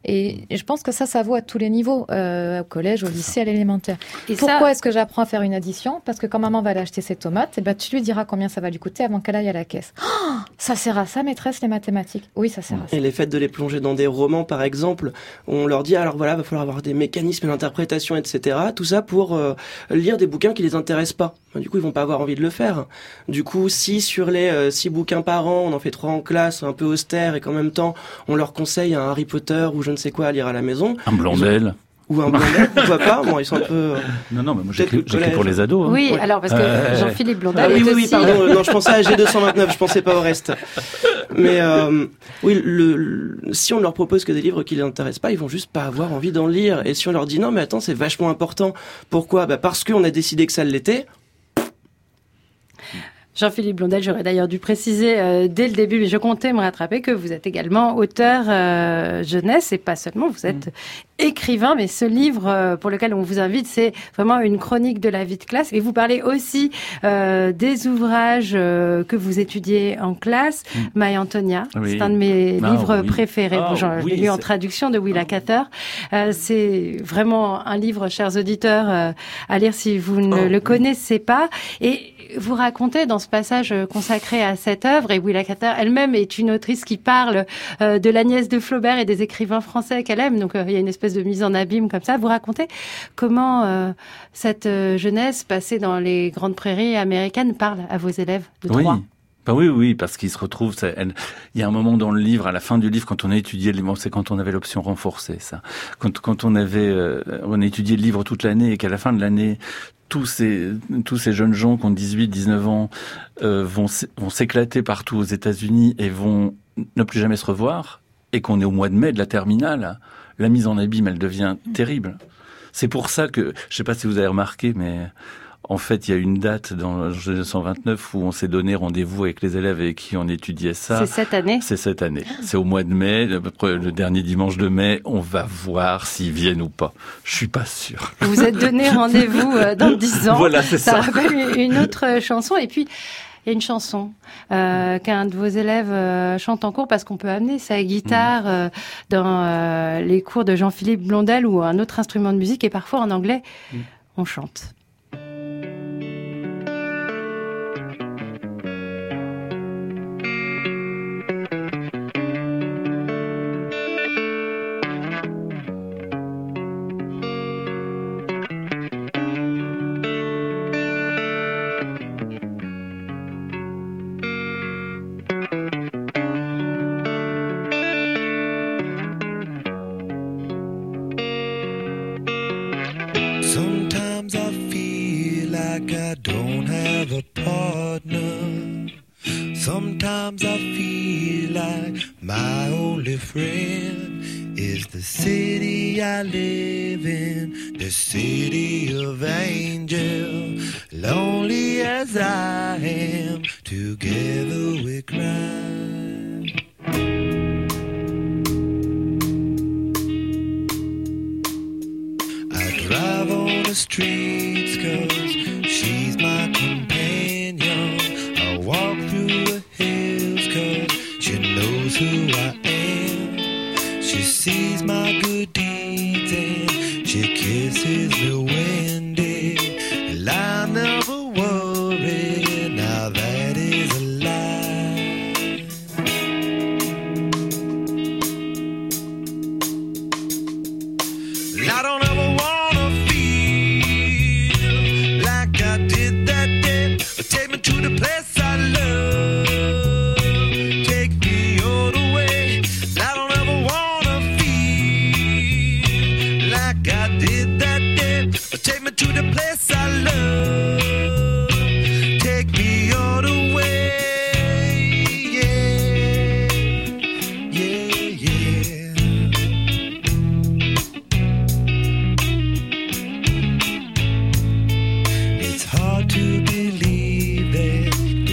Et je pense que ça, ça vaut à tous les niveaux, euh, au collège, au lycée, à l'élémentaire. Et Pourquoi ça... est-ce que j'apprends à faire une addition ? Parce que quand maman va aller acheter ses tomates, eh ben, tu lui diras combien ça va lui coûter avant qu'elle aille à la caisse. Oh, ça sert à ça, maîtresse, les mathématiques ? Oui, ça sert à ça. Et les faits de les plonger dans des romans, par exemple, où on leur dit, alors voilà, va falloir avoir des mécanismes d'interprétation, et cetera. Tout ça pour euh, lire des bouquins qui les intéressent pas. Du coup, ils vont pas avoir envie de le faire. Du coup, si sur les euh, six bouquins par an, on en fait trois en classe, un peu austère, et qu'en même temps, on leur conseille un Harry Potter ou je ne sais quoi à lire à la maison. Un Blondel. Ou un Blondel, pourquoi pas. Bon, ils sont un peu... Euh, non, non, mais moi j'écris, j'écris pour les ados. Hein. Oui, ouais. alors parce que euh... Jean-Philippe Blondel ah, oui, est oui, aussi... oui, pardon. Non, je pensais à G deux cent vingt-neuf, je pensais pas au reste. Mais euh, oui, le, le, si on leur propose que des livres qui les intéressent pas, ils vont juste pas avoir envie d'en lire. Et si on leur dit non, mais attends, c'est vachement important. Pourquoi ? Bah parce qu'on a décidé que ça l'était. Jean-Philippe Blondel, j'aurais d'ailleurs dû préciser euh, dès le début, mais je comptais me rattraper, que vous êtes également auteur euh, jeunesse, et pas seulement, vous êtes mmh. écrivain, mais ce livre euh, pour lequel on vous invite, c'est vraiment une chronique de la vie de classe. Et vous parlez aussi euh, des ouvrages euh, que vous étudiez en classe. Mmh. My Antonia, oui. c'est un de mes ah, livres oui. préférés. Ah, je oui, l'ai lu en traduction de Willa Cather. Euh, c'est vraiment un livre, chers auditeurs, euh, à lire si vous ne oh, le connaissez oui. pas. Et vous racontez dans ce passage consacré à cette œuvre, et Willa Cather elle-même est une autrice qui parle euh, de la nièce de Flaubert et des écrivains français qu'elle aime, donc euh, il y a une espèce de mise en abîme comme ça. Vous racontez comment euh, cette euh, jeunesse passée dans les grandes prairies américaines parle à vos élèves de oui. droit. Ben oui, oui, parce qu'ils se retrouvent. Ça, elle, il y a un moment dans le livre, à la fin du livre, quand on a étudié le livre, c'est quand on avait l'option renforcée, ça. Quand, quand on avait, euh, on a étudié le livre toute l'année et qu'à la fin de l'année, tous ces, tous ces jeunes gens qui ont dix-huit, dix-neuf ans euh, vont, vont s'éclater partout aux États-Unis et vont ne plus jamais se revoir, et qu'on est au mois de mai de la terminale, la mise en abîme, elle devient terrible. C'est pour ça que, je sais pas si vous avez remarqué, mais en fait, il y a une date dans G deux cent vingt-neuf où on s'est donné rendez-vous avec les élèves avec qui on étudiait ça. C'est cette année ? C'est cette année. C'est au mois de mai, le dernier dimanche de mai. On va voir s'ils viennent ou pas. Je suis pas sûr. Vous êtes donné rendez-vous dans dix ans. Voilà, c'est ça. Ça rappelle une autre chanson. Et puis, il y a une chanson euh, qu'un de vos élèves euh, chante en cours, parce qu'on peut amener sa guitare euh, dans euh, les cours de Jean-Philippe Blondel ou un autre instrument de musique, et parfois en anglais, mmh. on chante. Sometimes I feel like my only friend is the city I live in, the city of angels. Lonely as I am, together we cry. I drive on the streets 'cause she's my companion. I walk through the hills 'cause she knows who I am. She sees my good deeds and she kisses me windy. And I never worry, now that is a lie. I don't ever wanna feel like I did that day. Take me to the place I love. Take me all the way. I don't ever wanna feel like I did that day. Take me to the place I love. Take me all the way. Yeah, yeah, yeah. It's hard to believe that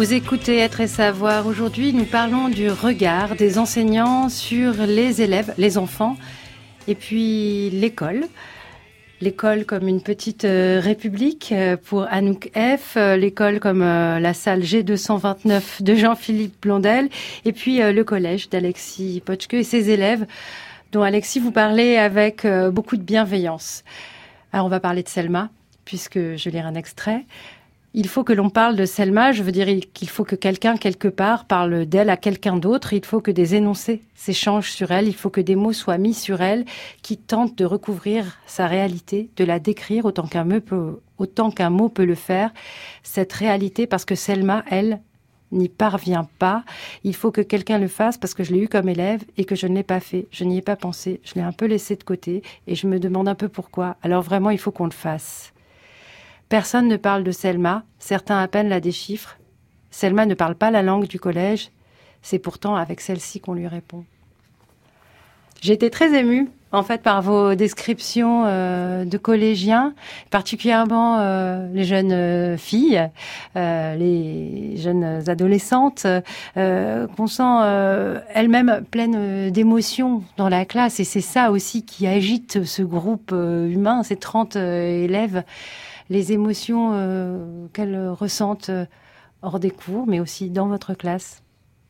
Vous écoutez Être et Savoir. Aujourd'hui, nous parlons du regard des enseignants sur les élèves, les enfants, et puis l'école. L'école comme une petite euh, république euh, pour Anouk F, euh, l'école comme euh, la salle G deux cent vingt-neuf de Jean-Philippe Blondel, et puis euh, le collège d'Alexis Potschke et ses élèves, dont Alexis vous parlait avec euh, beaucoup de bienveillance. Alors on va parler de Selma, puisque je lirai un extrait. Il faut que l'on parle de Selma, je veux dire qu'il faut que quelqu'un, quelque part, parle d'elle à quelqu'un d'autre. Il faut que des énoncés s'échangent sur elle. Il faut que des mots soient mis sur elle qui tentent de recouvrir sa réalité, de la décrire autant qu'un mot peut, autant qu'un mot peut le faire. Cette réalité, parce que Selma, elle, n'y parvient pas. Il faut que quelqu'un le fasse parce que je l'ai eu comme élève et que je ne l'ai pas fait. Je n'y ai pas pensé. Je l'ai un peu laissé de côté et je me demande un peu pourquoi. Alors vraiment, il faut qu'on le fasse. Personne ne parle de Selma, certains à peine la déchiffrent. Selma ne parle pas la langue du collège, c'est pourtant avec celle-ci qu'on lui répond. J'ai été très émue, en fait, par vos descriptions euh, de collégiens, particulièrement euh, les jeunes euh, filles, euh, les jeunes adolescentes, euh, qu'on sent euh, elles-mêmes pleines d'émotions dans la classe. Et c'est ça aussi qui agite ce groupe euh, humain, ces trente euh, élèves, les émotions euh, qu'elles ressentent euh, hors des cours, mais aussi dans votre classe.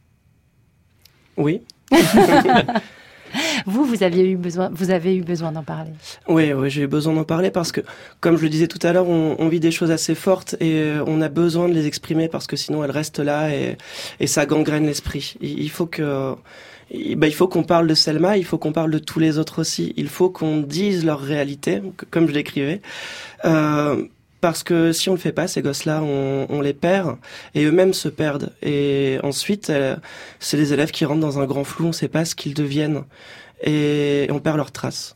Oui. Vous, vous aviez eu besoin, vous avez eu besoin d'en parler. Oui, oui, j'ai eu besoin d'en parler parce que, comme je le disais tout à l'heure, on, on vit des choses assez fortes et on a besoin de les exprimer parce que sinon elles restent là et, et ça gangrène l'esprit. Il, il faut que, il, bah, il faut qu'on parle de Selma, il faut qu'on parle de tous les autres aussi. Il faut qu'on dise leur réalité, comme je l'écrivais. Euh, Parce que si on le fait pas, ces gosses-là, on, on les perd et eux-mêmes se perdent. Et ensuite, euh, c'est les élèves qui rentrent dans un grand flou, on ne sait pas ce qu'ils deviennent et on perd leurs traces.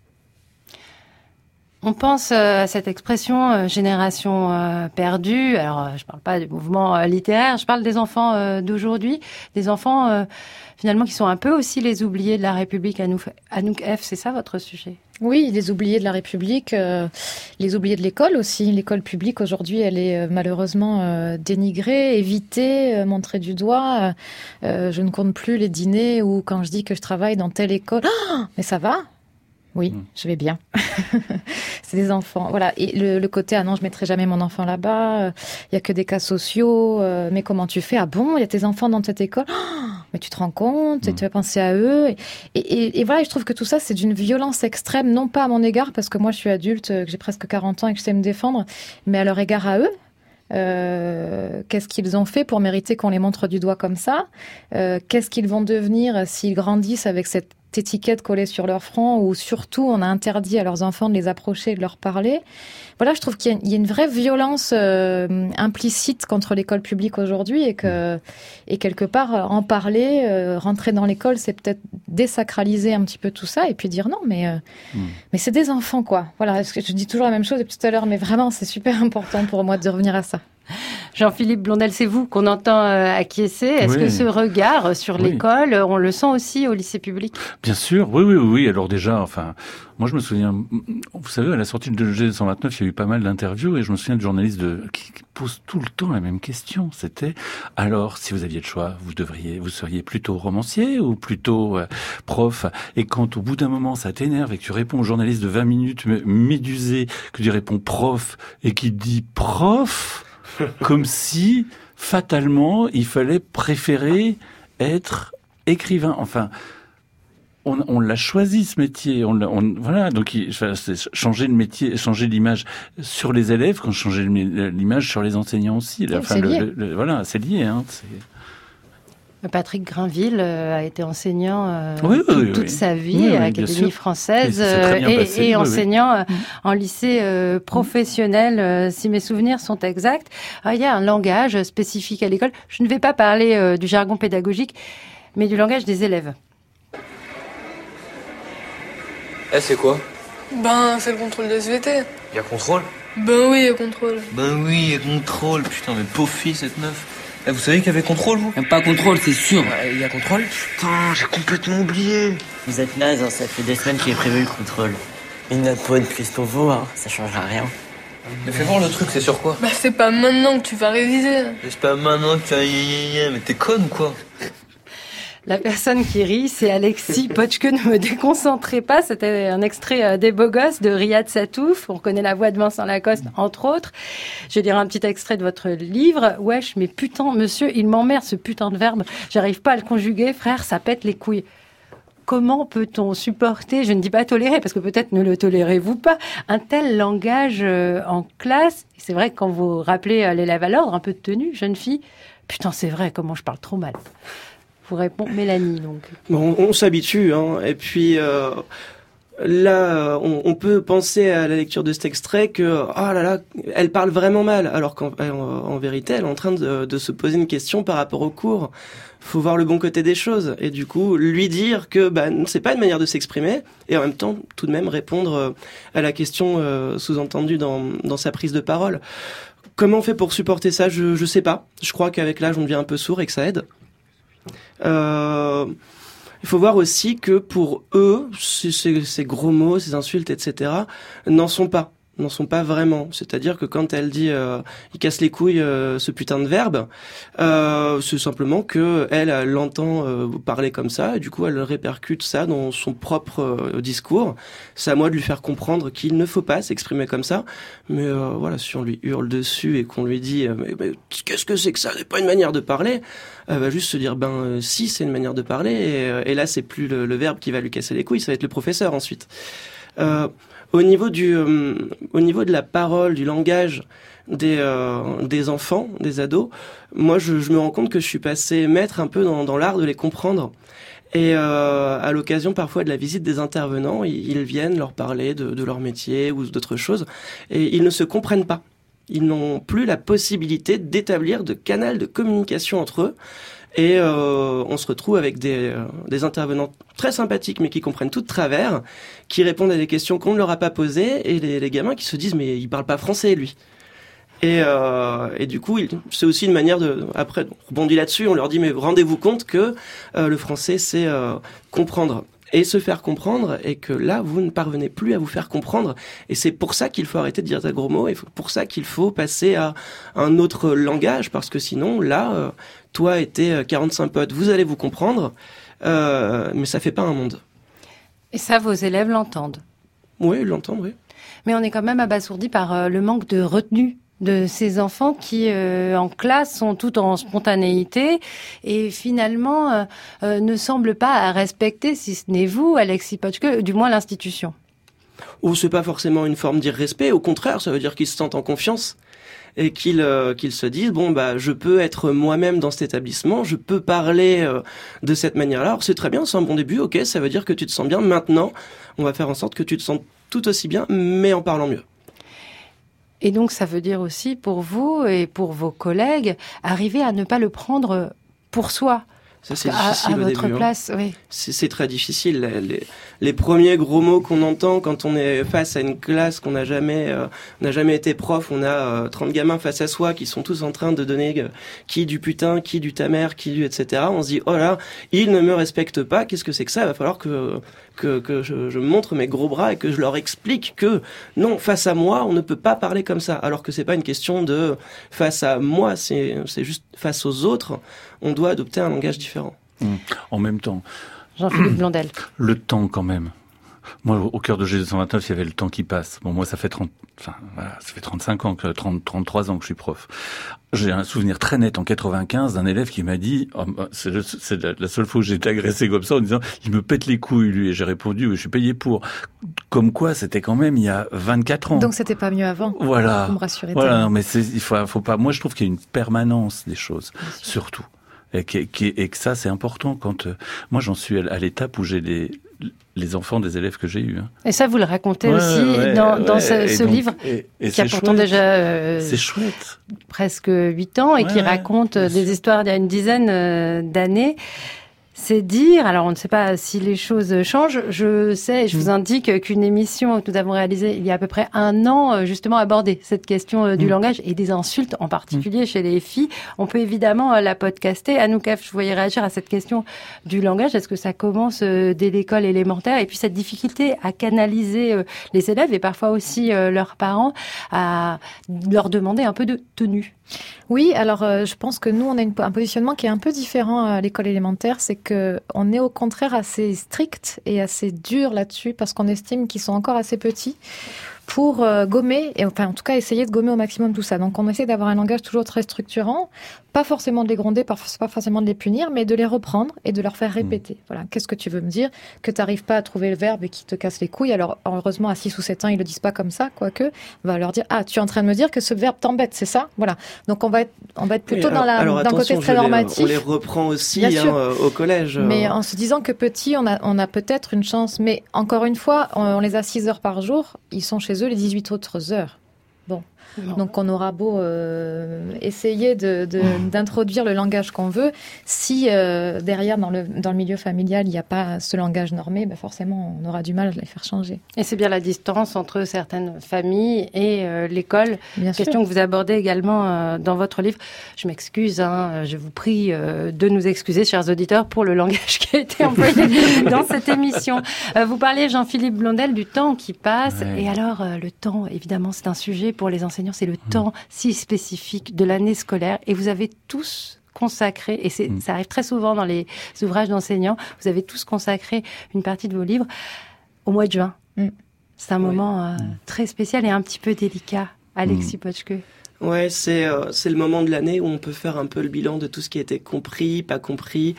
On pense à cette expression euh, génération euh, perdue. Alors, euh, je parle pas du mouvement euh, littéraire, je parle des enfants euh, d'aujourd'hui, des enfants euh, finalement qui sont un peu aussi les oubliés de la République. Anouk, Anouk F, c'est ça votre sujet ? Oui, les oubliés de la République, euh, les oubliés de l'école aussi. L'école publique aujourd'hui, elle est euh, malheureusement euh, dénigrée, évitée, euh, montrée du doigt. Euh, je ne compte plus les dîners où quand je dis que je travaille dans telle école, oh, mais ça va ? Oui, mmh. je vais bien. C'est des enfants. Voilà. Et le, le côté, ah non, je mettrai jamais mon enfant là-bas. Il euh, y a que des cas sociaux. Euh, mais comment tu fais ? Ah bon, il y a tes enfants dans cette école. Oh, mais tu te rends compte, mmh. et tu vas penser à eux. Et, et, et voilà, je trouve que tout ça, c'est d'une violence extrême, non pas à mon égard, parce que moi, je suis adulte, que j'ai presque quarante ans et que je sais me défendre, mais à leur égard à eux. Euh, qu'est-ce qu'ils ont fait pour mériter qu'on les montre du doigt comme ça ? euh, Qu'est-ce qu'ils vont devenir s'ils grandissent avec cette étiquette collée sur leur front, ou surtout on a interdit à leurs enfants de les approcher et de leur parler. Voilà, je trouve qu'il y a, il y a une vraie violence euh, implicite contre l'école publique aujourd'hui et que, et quelque part, en parler, euh, rentrer dans l'école, c'est peut-être désacraliser un petit peu tout ça et puis dire non, mais, euh, mmh. mais c'est des enfants, quoi. Voilà, je dis toujours la même chose depuis tout à l'heure, mais vraiment, c'est super important pour moi de revenir à ça. Jean-Philippe Blondel, c'est vous qu'on entend euh, acquiescer. Est-ce oui. que ce regard sur oui. l'école, on le sent aussi au lycée public ? Bien sûr, oui, oui, oui. Alors déjà, enfin, moi je me souviens, vous savez, à la sortie de G deux cent vingt-neuf, il y a eu pas mal d'interviews et je me souviens de journalistes de, qui, qui posent tout le temps la même question. C'était, alors, si vous aviez le choix, vous devriez, vous seriez plutôt romancier ou plutôt euh, prof ? Et quand au bout d'un moment ça t'énerve et que tu réponds au journaliste de vingt minutes médusé, que tu réponds prof et qu'il dit prof, comme si, fatalement, il fallait préférer être écrivain. Enfin, on, on l'a choisi, ce métier. On, on, voilà, donc il, c'est changer le métier, changer l'image sur les élèves, quand changer l'image sur les enseignants aussi. Oui, enfin, c'est lié. Le, le, voilà, c'est lié. Hein, c'est... Patrick Grinville euh, a été enseignant euh, oui, oui, toute, oui, toute oui. sa vie oui, oui, à l'Académie française et, euh, et, passé, et oui, enseignant oui. Euh, en lycée euh, professionnel, euh, si mes souvenirs sont exacts. Alors, il y a un langage spécifique à l'école. Je ne vais pas parler euh, du jargon pédagogique, mais du langage des élèves. Eh, c'est quoi ? Ben, c'est le contrôle de S V T. Il y a contrôle ? Ben oui, il y a contrôle. Ben oui, il y a contrôle. Putain, mais pauvre fille, cette meuf. Eh, vous savez qu'il y avait contrôle, vous ? Pas contrôle, c'est sûr. Il y a contrôle ? Putain, j'ai complètement oublié. Vous êtes naze, hein, ça fait des semaines qu'il est prévu le contrôle. Une note pour une prise pour vous, hein, ça changera rien. Mais fais voir le truc, c'est sur quoi? Bah c'est pas maintenant que tu vas réviser. Mais c'est pas maintenant que tu vas... y- y- y- Mais t'es conne ou quoi? La personne qui rit, c'est Alexis Potchke. Ne me déconcentrez pas. C'était un extrait euh, des Beaux Gosses de Riyad Satouf. On reconnaît la voix de Vincent Lacoste, entre autres. Je vais lire un petit extrait de votre livre. Wesh, mais putain, monsieur, il m'emmerde ce putain de verbe. J'arrive pas à le conjuguer, frère, ça pète les couilles. Comment peut-on supporter, je ne dis pas tolérer, parce que peut-être ne le tolérez-vous pas, un tel langage euh, en classe? C'est vrai que quand vous rappelez euh, l'élève à l'ordre, un peu de tenue, jeune fille, putain, c'est vrai, comment je parle trop mal. Vous répond Mélanie, donc. Bon, on, on s'habitue, hein. Et puis euh, là, on, on peut penser à la lecture de cet extrait que, oh là là, elle parle vraiment mal, alors qu'en en, en vérité, elle est en train de, de se poser une question par rapport au cours. Faut voir le bon côté des choses, et du coup, lui dire que bah, c'est pas une manière de s'exprimer, et en même temps, tout de même répondre à la question euh, sous-entendue dans, dans sa prise de parole. Comment on fait pour supporter ça? Je, je sais pas. Je crois qu'avec l'âge, on devient un peu sourd et que ça aide. Euh, il faut voir aussi que pour eux, ces, ces, ces gros mots, ces insultes, et cetera, n'en sont pas, n'en sont pas vraiment. C'est-à-dire que quand elle dit euh, « il casse les couilles euh, ce putain de verbe euh, », c'est simplement que elle, elle l'entend euh, parler comme ça, et du coup elle répercute ça dans son propre euh, discours. C'est à moi de lui faire comprendre qu'il ne faut pas s'exprimer comme ça, mais euh, voilà, si on lui hurle dessus et qu'on lui dit euh, mais, mais, « qu'est-ce que c'est que ça? C'est pas une manière de parler », elle va juste se dire ben euh, si, c'est une manière de parler, et, euh, et là c'est plus le, le verbe qui va lui casser les couilles, ça va être le professeur ensuite. Euh, au niveau du euh, au niveau de la parole, du langage des euh, des enfants, des ados, moi je, je me rends compte que je suis passé maître un peu dans, dans l'art de les comprendre. Et euh, à l'occasion parfois de la visite des intervenants, ils, ils viennent leur parler de, de leur métier ou d'autres choses, et ils ne se comprennent pas. Ils n'ont plus la possibilité d'établir de canal de communication entre eux. Et euh, on se retrouve avec des, euh, des intervenants très sympathiques, mais qui comprennent tout de travers, qui répondent à des questions qu'on ne leur a pas posées, et les, les gamins qui se disent « mais il parle pas français, lui ». Et, euh, et du coup, il, c'est aussi une manière de... Après, on rebondit là-dessus, on leur dit « mais rendez-vous compte que euh, le français, c'est euh, comprendre ». Et se faire comprendre, et que là, vous ne parvenez plus à vous faire comprendre. Et c'est pour ça qu'il faut arrêter de dire des gros mots, et pour ça qu'il faut passer à un autre langage, parce que sinon, là, euh, toi et tes quarante-cinq potes, vous allez vous comprendre, euh, mais ça fait pas un monde. Et ça, vos élèves l'entendent? Oui, ils l'entendent, oui. Mais on est quand même abasourdi par euh, le manque de retenue de ces enfants qui, euh, en classe, sont tout en spontanéité et finalement euh, euh, ne semblent pas respecter, si ce n'est vous, Alexis Potchke, du moins l'institution. Ou c'est pas forcément une forme d'irrespect, au contraire, ça veut dire qu'ils se sentent en confiance et qu'ils euh, qu'ils se disent bon bah je peux être moi-même dans cet établissement, je peux parler euh, de cette manière-là. Alors c'est très bien, c'est un bon début, ok, ça veut dire que tu te sens bien. Maintenant, on va faire en sorte que tu te sens tout aussi bien, mais en parlant mieux. Et donc, ça veut dire aussi, pour vous et pour vos collègues, arriver à ne pas le prendre pour soi. Ça, c'est à, difficile à au votre début. place, hein. oui. C'est, c'est très difficile. Les, les, les premiers gros mots qu'on entend quand on est face à une classe qu'on n'a jamais, euh, n'a jamais été prof, on a euh, trente gamins face à soi qui sont tous en train de donner euh, qui du putain, qui du ta mère, qui du et cetera. On se dit oh là, ils ne me respectent pas. Qu'est-ce que c'est que ça? Il va falloir que que, que je, je montre mes gros bras et que je leur explique que non, face à moi, on ne peut pas parler comme ça. Alors que c'est pas une question de face à moi, c'est c'est juste face aux autres. On doit adopter un langage différent. Mmh. En même temps. Jean-Philippe Blondel. Le temps, quand même. Moi, au cœur de G deux cent vingt-neuf, il y avait le temps qui passe. Bon, moi, ça fait trente, enfin, voilà, ça fait trente-cinq ans, que, trente, trente-trois ans que je suis prof. J'ai un souvenir très net en quatre-vingt-quinze d'un élève qui m'a dit, oh, c'est, le, c'est la seule fois où j'ai été agressé comme ça en disant, il me pète les couilles, lui. Et j'ai répondu, oui, je suis payé pour. Comme quoi, c'était quand même il y a vingt-quatre ans. Donc, c'était pas mieux avant. Voilà. Pour me rassurer. Voilà, non, mais c'est, il faut, faut pas, moi, je trouve qu'il y a une permanence des choses. Surtout. Et que, et que ça, c'est important quand... Euh, moi, j'en suis à l'étape où j'ai les, les enfants des élèves que j'ai eus. Hein. Et ça, vous le racontez ouais, aussi ouais, dans, dans ouais, ce, ce donc, livre et, et qui a pourtant chouette. déjà euh, c'est chouette. presque huit ans et ouais, qui raconte ouais, des histoires d'il y a une dizaine euh, d'années. C'est dire, alors on ne sait pas si les choses changent, je sais, je vous indique qu'une émission que nous avons réalisée il y a à peu près un an, justement, abordait cette question du mmh. langage et des insultes, en particulier mmh. chez les filles. On peut évidemment la podcaster. Anoukaf, je voyais réagir à cette question du langage. Est-ce que ça commence dès l'école élémentaire? Et puis cette difficulté à canaliser les élèves et parfois aussi leurs parents, à leur demander un peu de tenue. Oui, alors euh, je pense que nous, on a une, un positionnement qui est un peu différent à l'école élémentaire. C'est qu'on est au contraire assez strict et assez dur là-dessus parce qu'on estime qu'ils sont encore assez petits pour euh, gommer, et enfin en tout cas essayer de gommer au maximum tout ça. Donc on essaie d'avoir un langage toujours très structurant, pas forcément de les gronder, pas forcément de les punir, mais de les reprendre et de leur faire répéter. Mmh. Voilà, qu'est-ce que tu veux me dire? Que tu n'arrives pas à trouver le verbe et qui te casse les couilles. Alors heureusement à six ou sept ans, ils le disent pas comme ça, quoique, on va leur dire ah, tu es en train de me dire que ce verbe t'embête, c'est ça? Voilà. Donc on va être on va être plutôt oui, alors, dans la alors, d'un côté très normatif. On les reprend aussi hein, au collège. Mais en se disant que petit, on a on a peut-être une chance, mais encore une fois, on, on les a six heures par jour, ils sont chez eux les dix-huit autres heures. Bon. Non. Donc on aura beau euh, essayer de, de, d'introduire le langage qu'on veut, si euh, derrière dans le, dans le milieu familial il n'y a pas ce langage normé, ben forcément on aura du mal à les faire changer. Et c'est bien la distance entre certaines familles et euh, l'école, bien question sûr. Que vous abordez également euh, dans votre livre. Je m'excuse, hein, je vous prie euh, de nous excuser, chers auditeurs, pour le langage qui a été employé dans cette émission. Euh, vous parlez, Jean-Philippe Blondel, du temps qui passe, ouais. Et alors euh, le temps, évidemment, c'est un sujet pour les enseignants. C'est le mmh. temps si spécifique de l'année scolaire et vous avez tous consacré, et c'est, mmh. ça arrive très souvent dans les ouvrages d'enseignants, vous avez tous consacré une partie de vos livres au mois de juin. Mmh. C'est un oui. moment euh, mmh. très spécial et un petit peu délicat. Alexis mmh. Potschke. Ouais, c'est euh, c'est le moment de l'année où on peut faire un peu le bilan de tout ce qui a été compris, pas compris.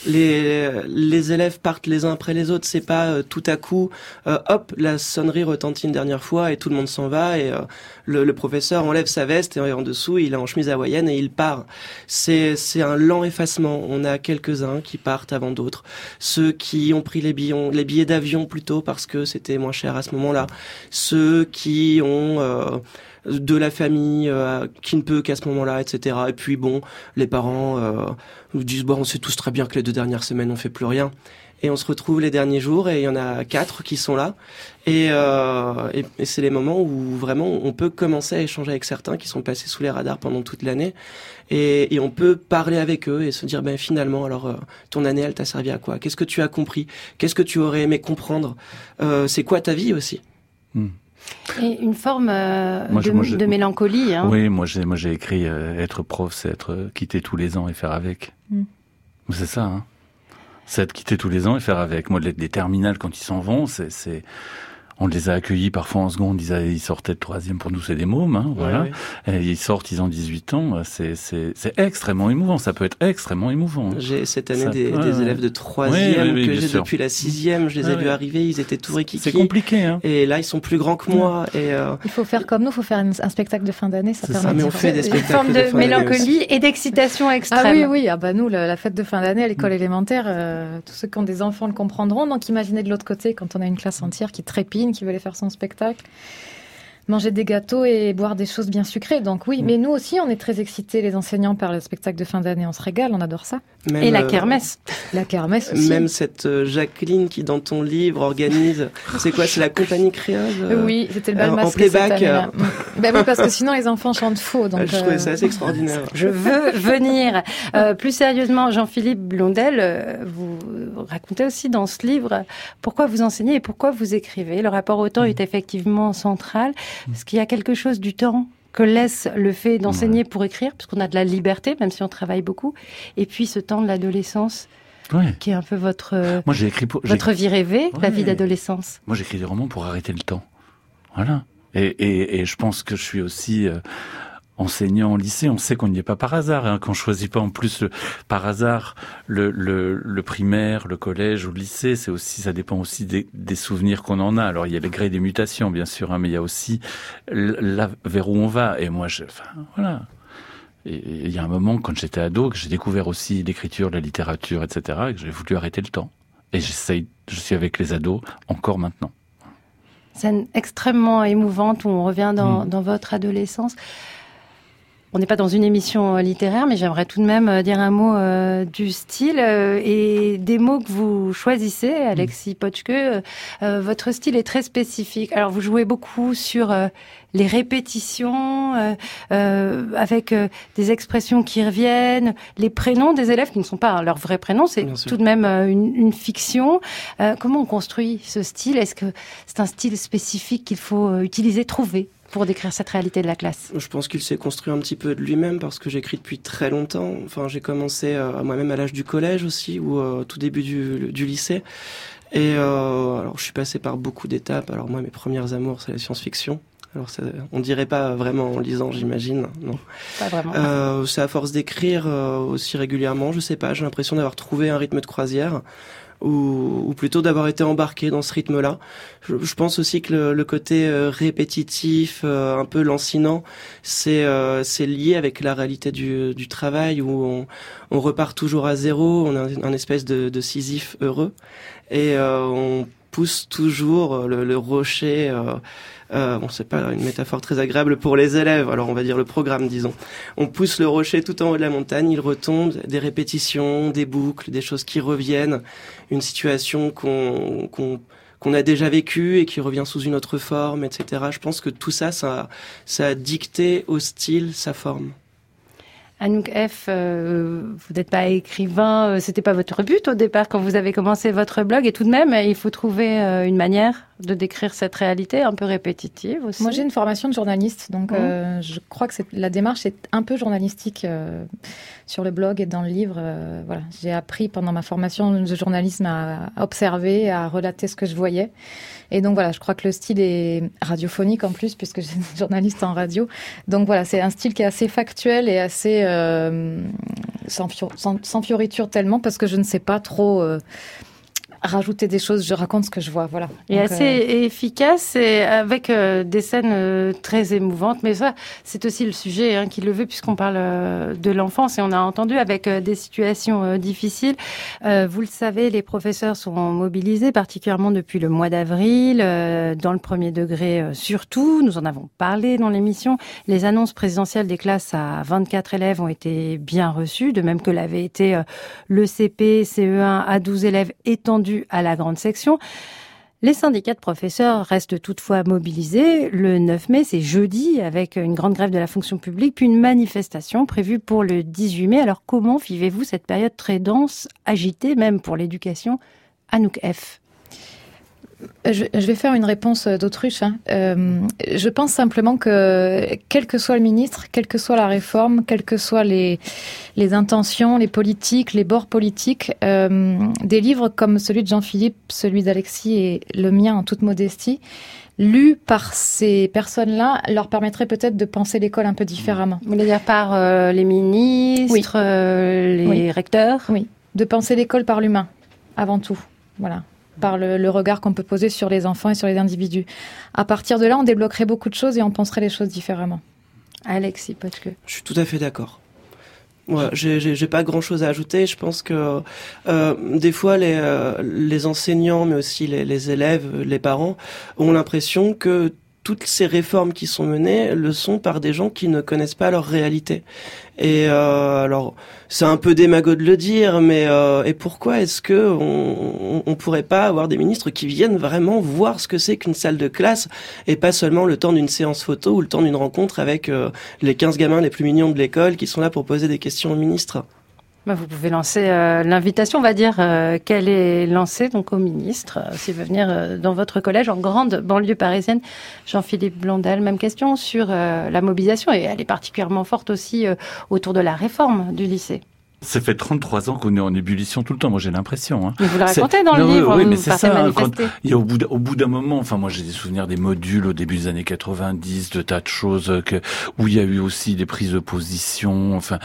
Les les élèves partent les uns après les autres. C'est pas euh, tout à coup, euh, hop, la sonnerie retentit une dernière fois et tout le monde s'en va et euh, le, le professeur enlève sa veste et en dessous il est en chemise hawaïenne et il part. C'est c'est un lent effacement. On a quelques-uns qui partent avant d'autres. Ceux qui ont pris les billets les billets d'avion plutôt parce que c'était moins cher à ce moment-là. Ceux qui ont euh, de la famille euh, qui ne peut qu'à ce moment-là, et cetera. Et puis bon, les parents euh, nous disent bon, on sait tous très bien que les deux dernières semaines on fait plus rien. Et on se retrouve les derniers jours et il y en a quatre qui sont là. Et, euh, et, et c'est les moments où vraiment on peut commencer à échanger avec certains qui sont passés sous les radars pendant toute l'année. Et, et on peut parler avec eux et se dire ben finalement alors euh, ton année elle t'a servi à quoi? Qu'est-ce que tu as compris? Qu'est-ce que tu aurais aimé comprendre? euh, C'est quoi ta vie aussi? hmm. Et une forme euh, moi, de, moi, de mélancolie. Hein. Oui, moi j'ai, moi j'ai écrit euh, être prof, c'est être euh, quitter tous les ans et faire avec. Mm. C'est ça, hein. C'est être quitter tous les ans et faire avec. Moi, les, les terminales quand ils s'en vont, c'est, c'est, on les a accueillis parfois en seconde. Ils, a, ils sortaient de troisième. Pour nous, c'est des mômes, hein, voilà. Ouais, ouais. Et ils sortent, ils ont dix-huit ans. C'est, c'est, c'est extrêmement émouvant. Ça peut être extrêmement émouvant. J'ai cette année ça, des, ouais, des élèves de troisième oui, oui, oui, que j'ai sûr. Depuis la sixième. Je les ai ouais, vus arriver. Ils étaient tout rikiki. C'est compliqué, hein. Et là, ils sont plus grands que moi. Ouais. Et euh... il faut faire comme nous. Il faut faire un, un spectacle de fin d'année. Ça c'est permet ça, mais on fait des spectacles une forme de, de mélancolie et d'excitation extrême. Ah oui, oui. Ah bah nous, la, la fête de fin d'année à l'école mmh. élémentaire, euh, tous ceux qui ont des enfants le comprendront. Donc imaginez de l'autre côté quand on a une classe entière qui trépine, qui veut aller faire son spectacle. spectacle, manger des gâteaux et boire des choses bien sucrées. Donc oui, mmh. mais nous aussi, on est très excités, les enseignants, par le spectacle de fin d'année. On se régale, on adore ça. Même, et la kermesse. Euh, la kermesse aussi. Même cette euh, Jacqueline qui, dans ton livre, organise... c'est quoi, c'est la compagnie créole euh, Oui, c'était le bal euh, masqué en playback, cette année-là. Euh... ben oui, parce que sinon, les enfants chantent faux. Donc, je trouvais ça assez extraordinaire. Je veux venir. Euh, plus sérieusement, Jean-Philippe Blondel, euh, vous racontez aussi dans ce livre pourquoi vous enseignez et pourquoi vous écrivez. Le rapport au temps mmh. est effectivement central, parce qu'il y a quelque chose du temps que laisse le fait d'enseigner ouais. pour écrire, parce qu'on a de la liberté, même si on travaille beaucoup, et puis ce temps de l'adolescence, ouais. qui est un peu votre, Moi, j'ai écrit pour, votre j'ai... vie rêvée, ouais. la vie d'adolescence. Moi, j'écris des romans pour arrêter le temps. Voilà. Et, et, et je pense que je suis aussi... Euh, enseignant au lycée, on sait qu'on n'y est pas par hasard, hein, qu'on choisit pas en plus le, par hasard le, le, le primaire, le collège ou le lycée. C'est aussi, ça dépend aussi des, des souvenirs qu'on en a. Alors il y a le gré des mutations, bien sûr, hein, mais il y a aussi là vers où on va. Et moi, je, enfin, voilà. Et il y a un moment, quand j'étais ado, que j'ai découvert aussi l'écriture, la littérature, et cetera, et que j'ai voulu arrêter le temps. Et j'essaye, je suis avec les ados encore maintenant. Scène extrêmement émouvante où on revient dans, mmh. dans votre adolescence. On n'est pas dans une émission littéraire, mais j'aimerais tout de même dire un mot euh, du style euh, et des mots que vous choisissez, Alexis Potschke. Euh, votre style est très spécifique. Alors, vous jouez beaucoup sur euh, les répétitions, euh, euh, avec euh, des expressions qui reviennent, les prénoms des élèves qui ne sont pas leurs vrais prénoms, c'est tout de même euh, une, une fiction. Euh, comment on construit ce style ? Est-ce que c'est un style spécifique qu'il faut euh, utiliser, trouver pour décrire cette réalité de la classe? Je pense qu'il s'est construit un petit peu de lui-même parce que j'écris depuis très longtemps. Enfin, j'ai commencé euh, moi-même à l'âge du collège aussi ou euh, au tout début du, du lycée. Et euh, alors, je suis passé par beaucoup d'étapes. Alors moi, mes premières amours, c'est la science-fiction. Alors, ça, on dirait pas vraiment en lisant, j'imagine, non. Pas vraiment. Euh, c'est à force d'écrire euh, aussi régulièrement, je sais pas. J'ai l'impression d'avoir trouvé un rythme de croisière. Ou, ou plutôt d'avoir été embarqué dans ce rythme-là. Je, je pense aussi que le, le côté euh, répétitif, euh, un peu lancinant, c'est euh, c'est lié avec la réalité du, du travail où on, on repart toujours à zéro, on a un, un espèce de, de Sisyphe heureux et euh, on pousse toujours le, le rocher. Euh, Euh, bon, c'est pas une métaphore très agréable pour les élèves, alors on va dire le programme, disons. On pousse le rocher tout en haut de la montagne, il retombe, des répétitions, des boucles, des choses qui reviennent, une situation qu'on qu'on qu'on a déjà vécue et qui revient sous une autre forme, et cetera. Je pense que tout ça, ça, ça a dicté au style sa forme. Anouk F, euh, vous n'êtes pas écrivain, euh, c'était pas votre but au départ quand vous avez commencé votre blog, et tout de même, il faut trouver euh, une manière de décrire cette réalité un peu répétitive aussi. Moi, j'ai une formation de journaliste, donc mmh. euh, je crois que c'est, la démarche est un peu journalistique euh, sur le blog et dans le livre. Euh, voilà, j'ai appris pendant ma formation de journalisme à observer, à relater ce que je voyais. Et donc voilà, je crois que le style est radiophonique en plus, puisque je suis journaliste en radio. Donc voilà, c'est un style qui est assez factuel et assez euh, sans, sans, sans fioriture tellement, parce que je ne sais pas trop euh, rajouter des choses, je raconte ce que je vois, voilà. Et donc, assez euh... efficace et avec euh, des scènes euh, très émouvantes. Mais ça, c'est aussi le sujet hein, qui le veut, puisqu'on parle euh, de l'enfance et on a entendu avec euh, des situations euh, difficiles. Euh, vous le savez, les professeurs sont mobilisés, particulièrement depuis le mois d'avril, euh, dans le premier degré euh, surtout. Nous en avons parlé dans l'émission. Les annonces présidentielles des classes à vingt-quatre élèves ont été bien reçues, de même que l'avait été euh, le C P, C E un à douze élèves étendus à la grande section. Les syndicats de professeurs restent toutefois mobilisés. Le neuf mai, c'est jeudi, avec une grande grève de la fonction publique, puis une manifestation prévue pour le dix-huit mai. Alors comment vivez-vous cette période très dense, agitée même pour l'éducation? Anouk F. Je, je vais faire une réponse d'autruche. Hein. Euh, je pense simplement que, quel que soit le ministre, quelle que soit la réforme, quelles que soient les, les intentions, les politiques, les bords politiques, euh, des livres comme celui de Jean-Philippe, celui d'Alexis et le mien en toute modestie, lus par ces personnes-là, leur permettrait peut-être de penser l'école un peu différemment. Vous voulez dire par euh, les ministres, oui. euh, les oui. recteurs? Oui, de penser l'école par l'humain, avant tout. Voilà. Par le, le regard qu'on peut poser sur les enfants et sur les individus. À partir de là, on débloquerait beaucoup de choses et on penserait les choses différemment. Alexis Potschke. Je suis tout à fait d'accord. Ouais, j'ai, j'ai, j'ai pas grand-chose à ajouter. Je pense que euh, des fois, les, euh, les enseignants, mais aussi les, les élèves, les parents, ont l'impression que toutes ces réformes qui sont menées le sont par des gens qui ne connaissent pas leur réalité. Et euh, alors, c'est un peu démago de le dire, mais euh, et pourquoi est-ce que on, on, on pourrait pas avoir des ministres qui viennent vraiment voir ce que c'est qu'une salle de classe et pas seulement le temps d'une séance photo ou le temps d'une rencontre avec euh, les quinze gamins les plus mignons de l'école qui sont là pour poser des questions au ministre? Vous pouvez lancer euh, l'invitation, on va dire euh, qu'elle est lancée donc au ministre, euh, s'il veut venir euh, dans votre collège en grande banlieue parisienne. Jean-Philippe Blondel, même question sur euh, la mobilisation, et elle est particulièrement forte aussi euh, autour de la réforme du lycée. Ça fait trente-trois ans qu'on est en ébullition tout le temps, moi j'ai l'impression. Hein. Mais vous le racontez c'est... dans le non, livre, oui, vous mais c'est partez ça, manifester. Quand il y a au bout, d'un, au bout d'un moment, enfin moi j'ai des souvenirs des modules au début des années quatre-vingt-dix, de tas de choses que, où il y a eu aussi des prises de position, enfin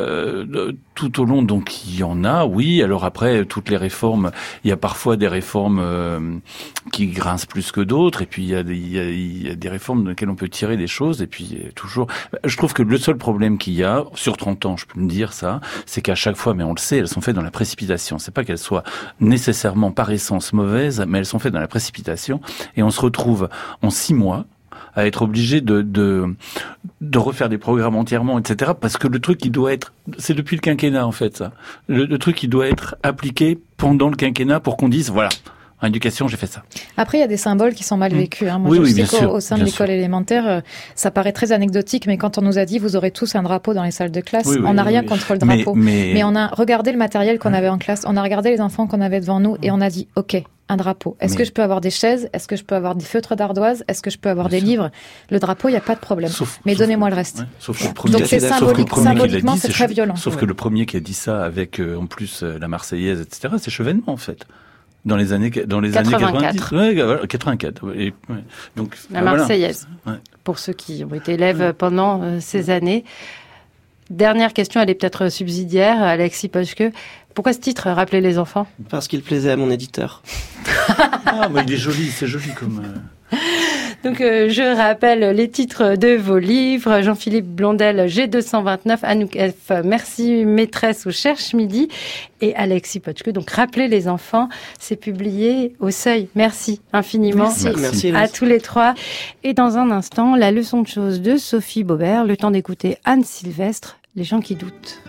euh, tout au long, donc il y en a, oui. Alors après, toutes les réformes, il y a parfois des réformes euh, qui grincent plus que d'autres, et puis il y, a des, il, y a, il y a des réformes dans lesquelles on peut tirer des choses, et puis toujours... Je trouve que le seul problème qu'il y a, sur trente ans, je peux me dire ça, c'est qu'à chaque fois, mais on le sait, elles sont faites dans la précipitation. C'est pas qu'elles soient nécessairement par essence mauvaises, mais elles sont faites dans la précipitation, et on se retrouve en six mois à être obligé de, de, de refaire des programmes entièrement, et cetera. Parce que le truc, il doit être, c'est depuis le quinquennat, en fait, ça. Le, le truc, il doit être appliqué pendant le quinquennat pour qu'on dise, voilà. En éducation, j'ai fait ça. Après, il y a des symboles qui sont mal vécus. Hein. Moi, oui, je oui, sais bien qu'au sûr, au sein de bien l'école sûr. élémentaire, euh, ça paraît très anecdotique, mais quand on nous a dit, vous aurez tous un drapeau dans les salles de classe, Oui, oui, on n'a oui, rien oui. contre le Mais- drapeau. mais- Mais on a regardé le matériel qu'on avait en classe, on a regardé les enfants qu'on avait devant nous, et on a dit, OK, un drapeau. Est-ce Mais- que je peux avoir des chaises? Est-ce que je peux avoir des feutres d'ardoise? Est-ce que je peux avoir des livres? Le drapeau, il n'y a pas de problème. Sauf- mais sauf- donnez-moi le reste. Ouais, sauf que le premier, Donc c'est sauf que le symbolique, premier qui l'a symboliquement, dit, c'est c'est très Che- violent. Sauf que le premier qui a dit ça avec, euh, en plus, euh, la Marseillaise, et cetera, c'est Chevènement, en fait. Dans les années, dans les années quatre-vingt-quatre. quatre-vingt-dix. Ouais, voilà, quatre-vingt-quatre. Et, ouais. Donc, La voilà. Marseillaise, Ouais. pour ceux qui ont été élèves pendant euh, ces années. Dernière question, elle est peut-être subsidiaire, Alexis Pochke. Pourquoi ce titre, Rappelez les enfants? Parce qu'il plaisait à mon éditeur. Ah, mais il est joli, c'est joli comme... euh, Donc, euh, je rappelle les titres de vos livres. Jean-Philippe Blondel, G deux cent vingt-neuf, Anouk F, Merci maîtresse ou Cherche midi, et Alexis Pochke. Donc, Rappelez les enfants, c'est publié au Seuil. Merci infiniment Merci. Merci, à Héloïse. tous les trois. Et dans un instant, la leçon de choses de Sophie Baubert. Le temps d'écouter Anne Sylvestre, Les gens qui doutent.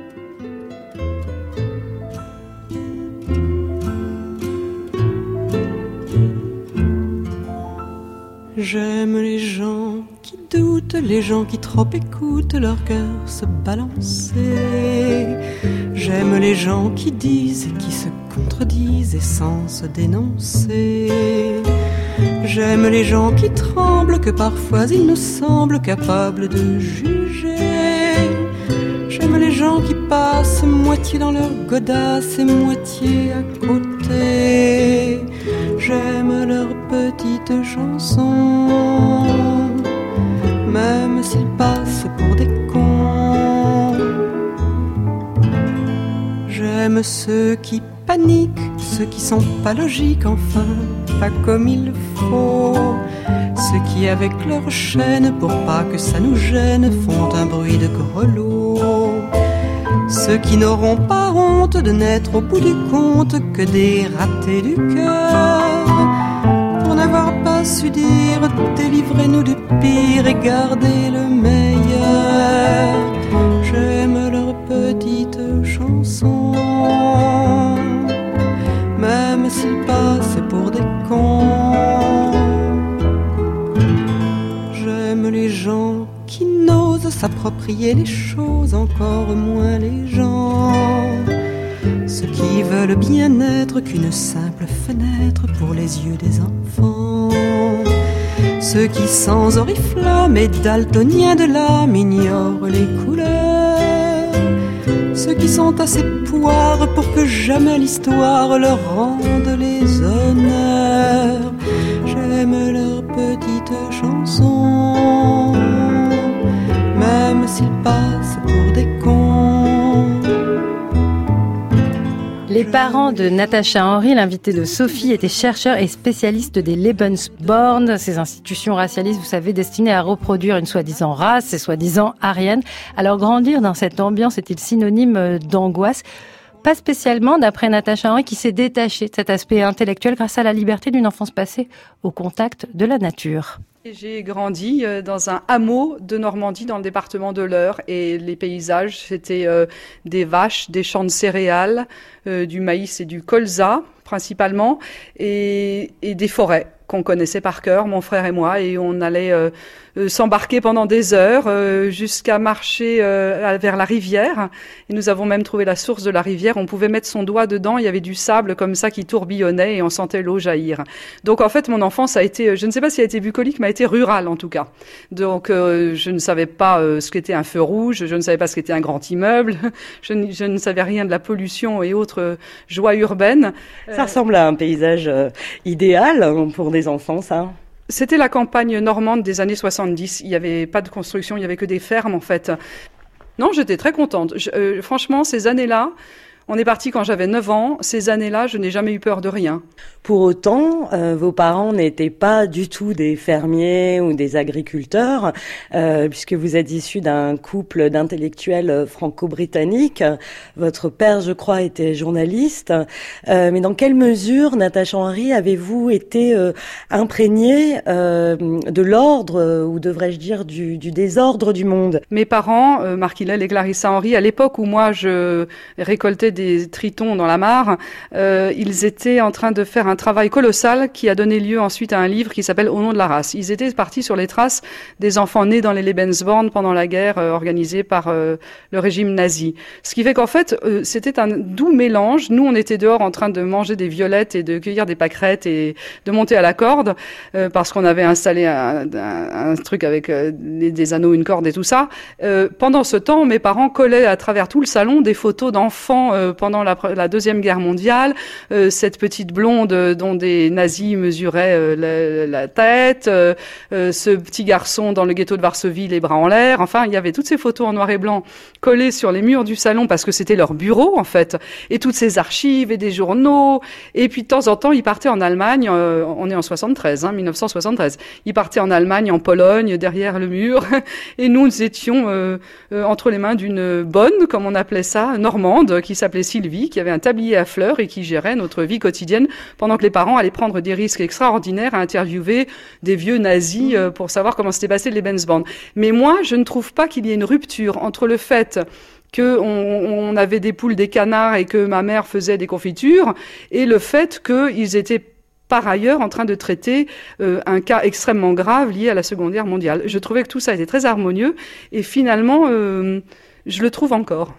J'aime les gens qui doutent, les gens qui trop écoutent leur cœur se balancer. J'aime les gens qui disent et qui se contredisent et sans se dénoncer. J'aime les gens qui tremblent, que parfois ils nous semblent capables de juger. J'aime les gens qui passent moitié dans leur godasse et moitié à côté. J'aime leurs petites chansons, même s'ils passent pour des cons. J'aime ceux qui paniquent, ceux qui sont pas logiques, enfin, pas comme il faut. Ceux qui, avec leur chaîne, pour pas que ça nous gêne, font un bruit de grelot. Ceux qui n'auront pas honte de n'être au bout du compte que des ratés du cœur, pour n'avoir pas su dire délivrez-nous du pire et gardez le meilleur. J'aime leurs petites chansons, même s'ils passent pour des cons. J'aime les gens qui n'osent s'approprier les choses, encore moins les gens. Ceux qui veulent bien être qu'une simple fenêtre pour les yeux des enfants. Ceux qui sans oriflamme et daltoniens de l'âme ignorent les couleurs. Ceux qui sont assez poires pour que jamais l'histoire leur rende les honneurs. J'aime leurs petites chansons, même s'ils passent pour des cons. Les parents de Natacha Henry, l'invité de Sophie, étaient chercheurs et spécialistes des Lebensborn, ces institutions racialistes, vous savez, destinées à reproduire une soi-disant race et soi-disant aryenne. Alors grandir dans cette ambiance est-il synonyme d'angoisse? Pas spécialement, d'après Natacha Henry, qui s'est détachée de cet aspect intellectuel grâce à la liberté d'une enfance passée au contact de la nature. J'ai grandi dans un hameau de Normandie, dans le département de l'Eure, et les paysages, c'était euh, des vaches, des champs de céréales, euh, du maïs et du colza, principalement, et, et des forêts qu'on connaissait par cœur, mon frère et moi, et on allait euh, euh, s'embarquer pendant des heures euh, jusqu'à marcher euh, vers la rivière. Et nous avons même trouvé la source de la rivière. On pouvait mettre son doigt dedans, il y avait du sable comme ça qui tourbillonnait et on sentait l'eau jaillir. Donc en fait, mon enfance a été, je ne sais pas si elle a été bucolique, mais a été rurale en tout cas. Donc euh, je ne savais pas euh, ce qu'était un feu rouge, je ne savais pas ce qu'était un grand immeuble, je, n- je ne savais rien de la pollution et autres euh, joies urbaines. Ça ressemble à un paysage euh, idéal hein, pour des enfants, ça. C'était la campagne normande des années soixante-dix. Il n'y avait pas de construction, il n'y avait que des fermes en fait. Non, j'étais très contente. Je, euh, franchement, ces années-là, On est parti quand j'avais neuf ans. Ces années-là, je n'ai jamais eu peur de rien. Pour autant, euh, vos parents n'étaient pas du tout des fermiers ou des agriculteurs, euh, puisque vous êtes issus d'un couple d'intellectuels franco-britanniques. Votre père, je crois, était journaliste. Euh, mais dans quelle mesure, Natacha Henry, avez-vous été euh, imprégnée euh, de l'ordre, euh, ou devrais-je dire du, du désordre du monde? Mes parents, euh, Marc Hillel et Clarissa Henry, à l'époque où moi je récoltais des tritons dans la mare, euh, ils étaient en train de faire un travail colossal qui a donné lieu ensuite à un livre qui s'appelle Au nom de la race. Ils étaient partis sur les traces des enfants nés dans les Lebensborn pendant la guerre euh, organisée par euh, le régime nazi. Ce qui fait qu'en fait, euh, c'était un doux mélange. Nous, on était dehors en train de manger des violettes et de cueillir des pâquerettes et de monter à la corde euh, parce qu'on avait installé un, un, un truc avec euh, des, des anneaux, une corde et tout ça. Euh, pendant ce temps, mes parents collaient à travers tout le salon des photos d'enfants euh, pendant la, la Deuxième Guerre mondiale. Euh, cette petite blonde euh, dont des nazis mesuraient euh, la, la tête, euh, euh, ce petit garçon dans le ghetto de Varsovie, les bras en l'air. Enfin, il y avait toutes ces photos en noir et blanc collées sur les murs du salon parce que c'était leur bureau, en fait. Et toutes ces archives et des journaux. Et puis, de temps en temps, ils partaient en Allemagne. Euh, on est en soixante-treize, hein, dix-neuf cent soixante-treize. Ils partaient en Allemagne, en Pologne, derrière le mur. Et nous, nous étions euh, euh, entre les mains d'une bonne, comme on appelait ça, normande, qui s'appelait Sylvie, qui avait un tablier à fleurs et qui gérait notre vie quotidienne pendant que les parents allaient prendre des risques extraordinaires à interviewer des vieux nazis euh, pour savoir comment s'était passé les Lebensborn. Mais moi, je ne trouve pas qu'il y ait une rupture entre le fait que on, on avait des poules, des canards et que ma mère faisait des confitures et le fait qu'ils étaient par ailleurs en train de traiter euh, un cas extrêmement grave lié à la Seconde Guerre mondiale. Je trouvais que tout ça était très harmonieux et finalement, euh, je le trouve encore.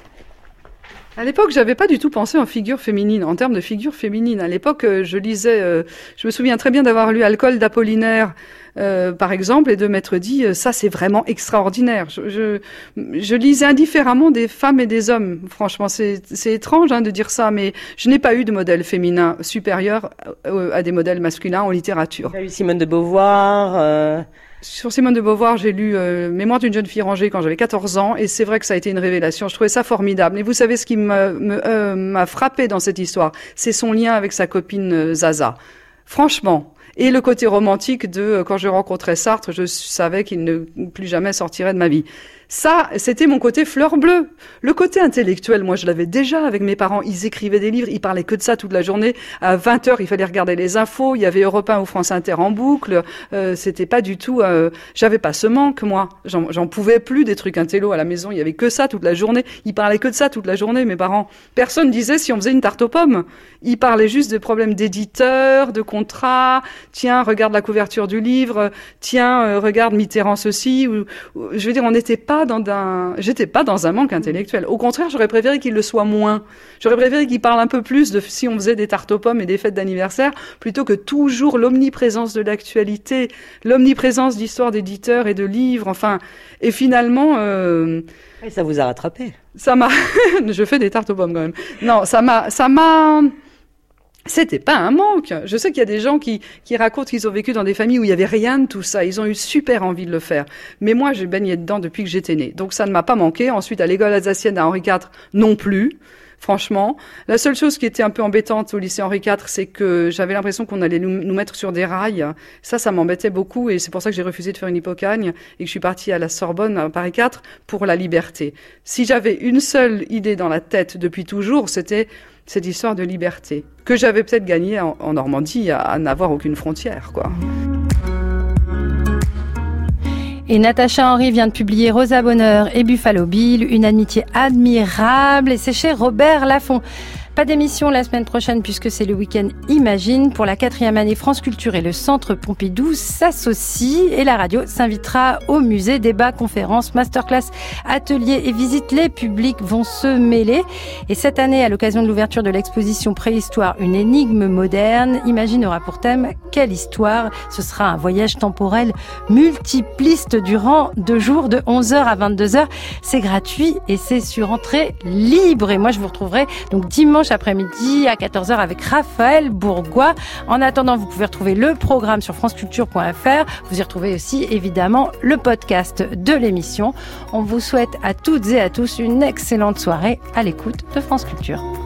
À l'époque, j'avais pas du tout pensé en figure féminine, en termes de figure féminine. À l'époque, euh, je lisais, euh, je me souviens très bien d'avoir lu Alcool d'Apollinaire, euh, par exemple, et de m'être dit, euh, ça c'est vraiment extraordinaire. Je, je, je lisais indifféremment des femmes et des hommes. Franchement, c'est, c'est étrange hein, de dire ça, mais je n'ai pas eu de modèle féminin supérieur euh, à des modèles masculins en littérature. Il y a eu Simone de Beauvoir... Euh... Sur Simone de Beauvoir, j'ai lu euh, Mémoire d'une jeune fille rangée quand j'avais quatorze ans et c'est vrai que ça a été une révélation. Je trouvais ça formidable. Et vous savez ce qui me, me, euh, m'a frappé dans cette histoire, c'est son lien avec sa copine euh, Zaza. Franchement. Et le côté romantique de euh, quand je rencontrais Sartre, je savais qu'il ne plus jamais sortirait de ma vie. Ça, c'était mon côté fleur bleue. Le côté intellectuel, moi, je l'avais déjà avec mes parents. Ils écrivaient des livres, ils parlaient que de ça toute la journée. À vingt heures, il fallait regarder les infos. Il y avait Europe un ou France Inter en boucle. Euh, c'était pas du tout... Euh, j'avais pas ce manque, moi. J'en, j'en pouvais plus des trucs intello à la maison. Il y avait que ça toute la journée. Ils parlaient que de ça toute la journée, mes parents. Personne disait si on faisait une tarte aux pommes. Ils parlaient juste de problèmes d'éditeurs, de contrats. Tiens, regarde la couverture du livre. Tiens, euh, regarde Mitterrand ceci. Ou, ou, je veux dire, on n'était pas dans un, j'étais pas dans un manque intellectuel. Au contraire, j'aurais préféré qu'il le soit moins. J'aurais préféré qu'il parle un peu plus de si on faisait des tartes aux pommes et des fêtes d'anniversaire, plutôt que toujours l'omniprésence de l'actualité, l'omniprésence d'histoires d'éditeurs et de livres, enfin. Et finalement, euh, et ça vous a rattrapé. Ça m'a, je fais des tartes aux pommes quand même. Non, ça m'a, ça m'a, c'était pas un manque. Je sais qu'il y a des gens qui, qui racontent qu'ils ont vécu dans des familles où il y avait rien de tout ça. Ils ont eu super envie de le faire. Mais moi, j'ai baigné dedans depuis que j'étais née. Donc ça ne m'a pas manqué. Ensuite, à l'école alsacienne à Henri quatre, non plus. Franchement. La seule chose qui était un peu embêtante au lycée Henri quatre, c'est que j'avais l'impression qu'on allait nous, nous mettre sur des rails. Ça, ça m'embêtait beaucoup et c'est pour ça que j'ai refusé de faire une hypocagne et que je suis partie à la Sorbonne, à Paris quatre, pour la liberté. Si j'avais une seule idée dans la tête depuis toujours, c'était cette histoire de liberté, que j'avais peut-être gagnée en, en Normandie à, à n'avoir aucune frontière, quoi. Et Natacha Henry vient de publier Rosa Bonheur et Buffalo Bill, une amitié admirable, et c'est chez Robert Laffont. Pas d'émission la semaine prochaine puisque c'est le week-end Imagine. Pour la quatrième année, France Culture et le Centre Pompidou s'associent et la radio s'invitera au musée. Débats, conférences, masterclass, ateliers et visites. Les publics vont se mêler. Et cette année, à l'occasion de l'ouverture de l'exposition Préhistoire, une énigme moderne, Imagine aura pour thème Quelle histoire ? Ce sera un voyage temporel multipliste durant deux jours de onze heures à vingt-deux heures. C'est gratuit et c'est sur entrée libre. Et moi, je vous retrouverai donc dimanche après-midi à quatorze heures avec Raphaël Bourgois. En attendant, vous pouvez retrouver le programme sur franceculture point f r. Vous y retrouvez aussi évidemment le podcast de l'émission. On vous souhaite à toutes et à tous une excellente soirée à l'écoute de France Culture.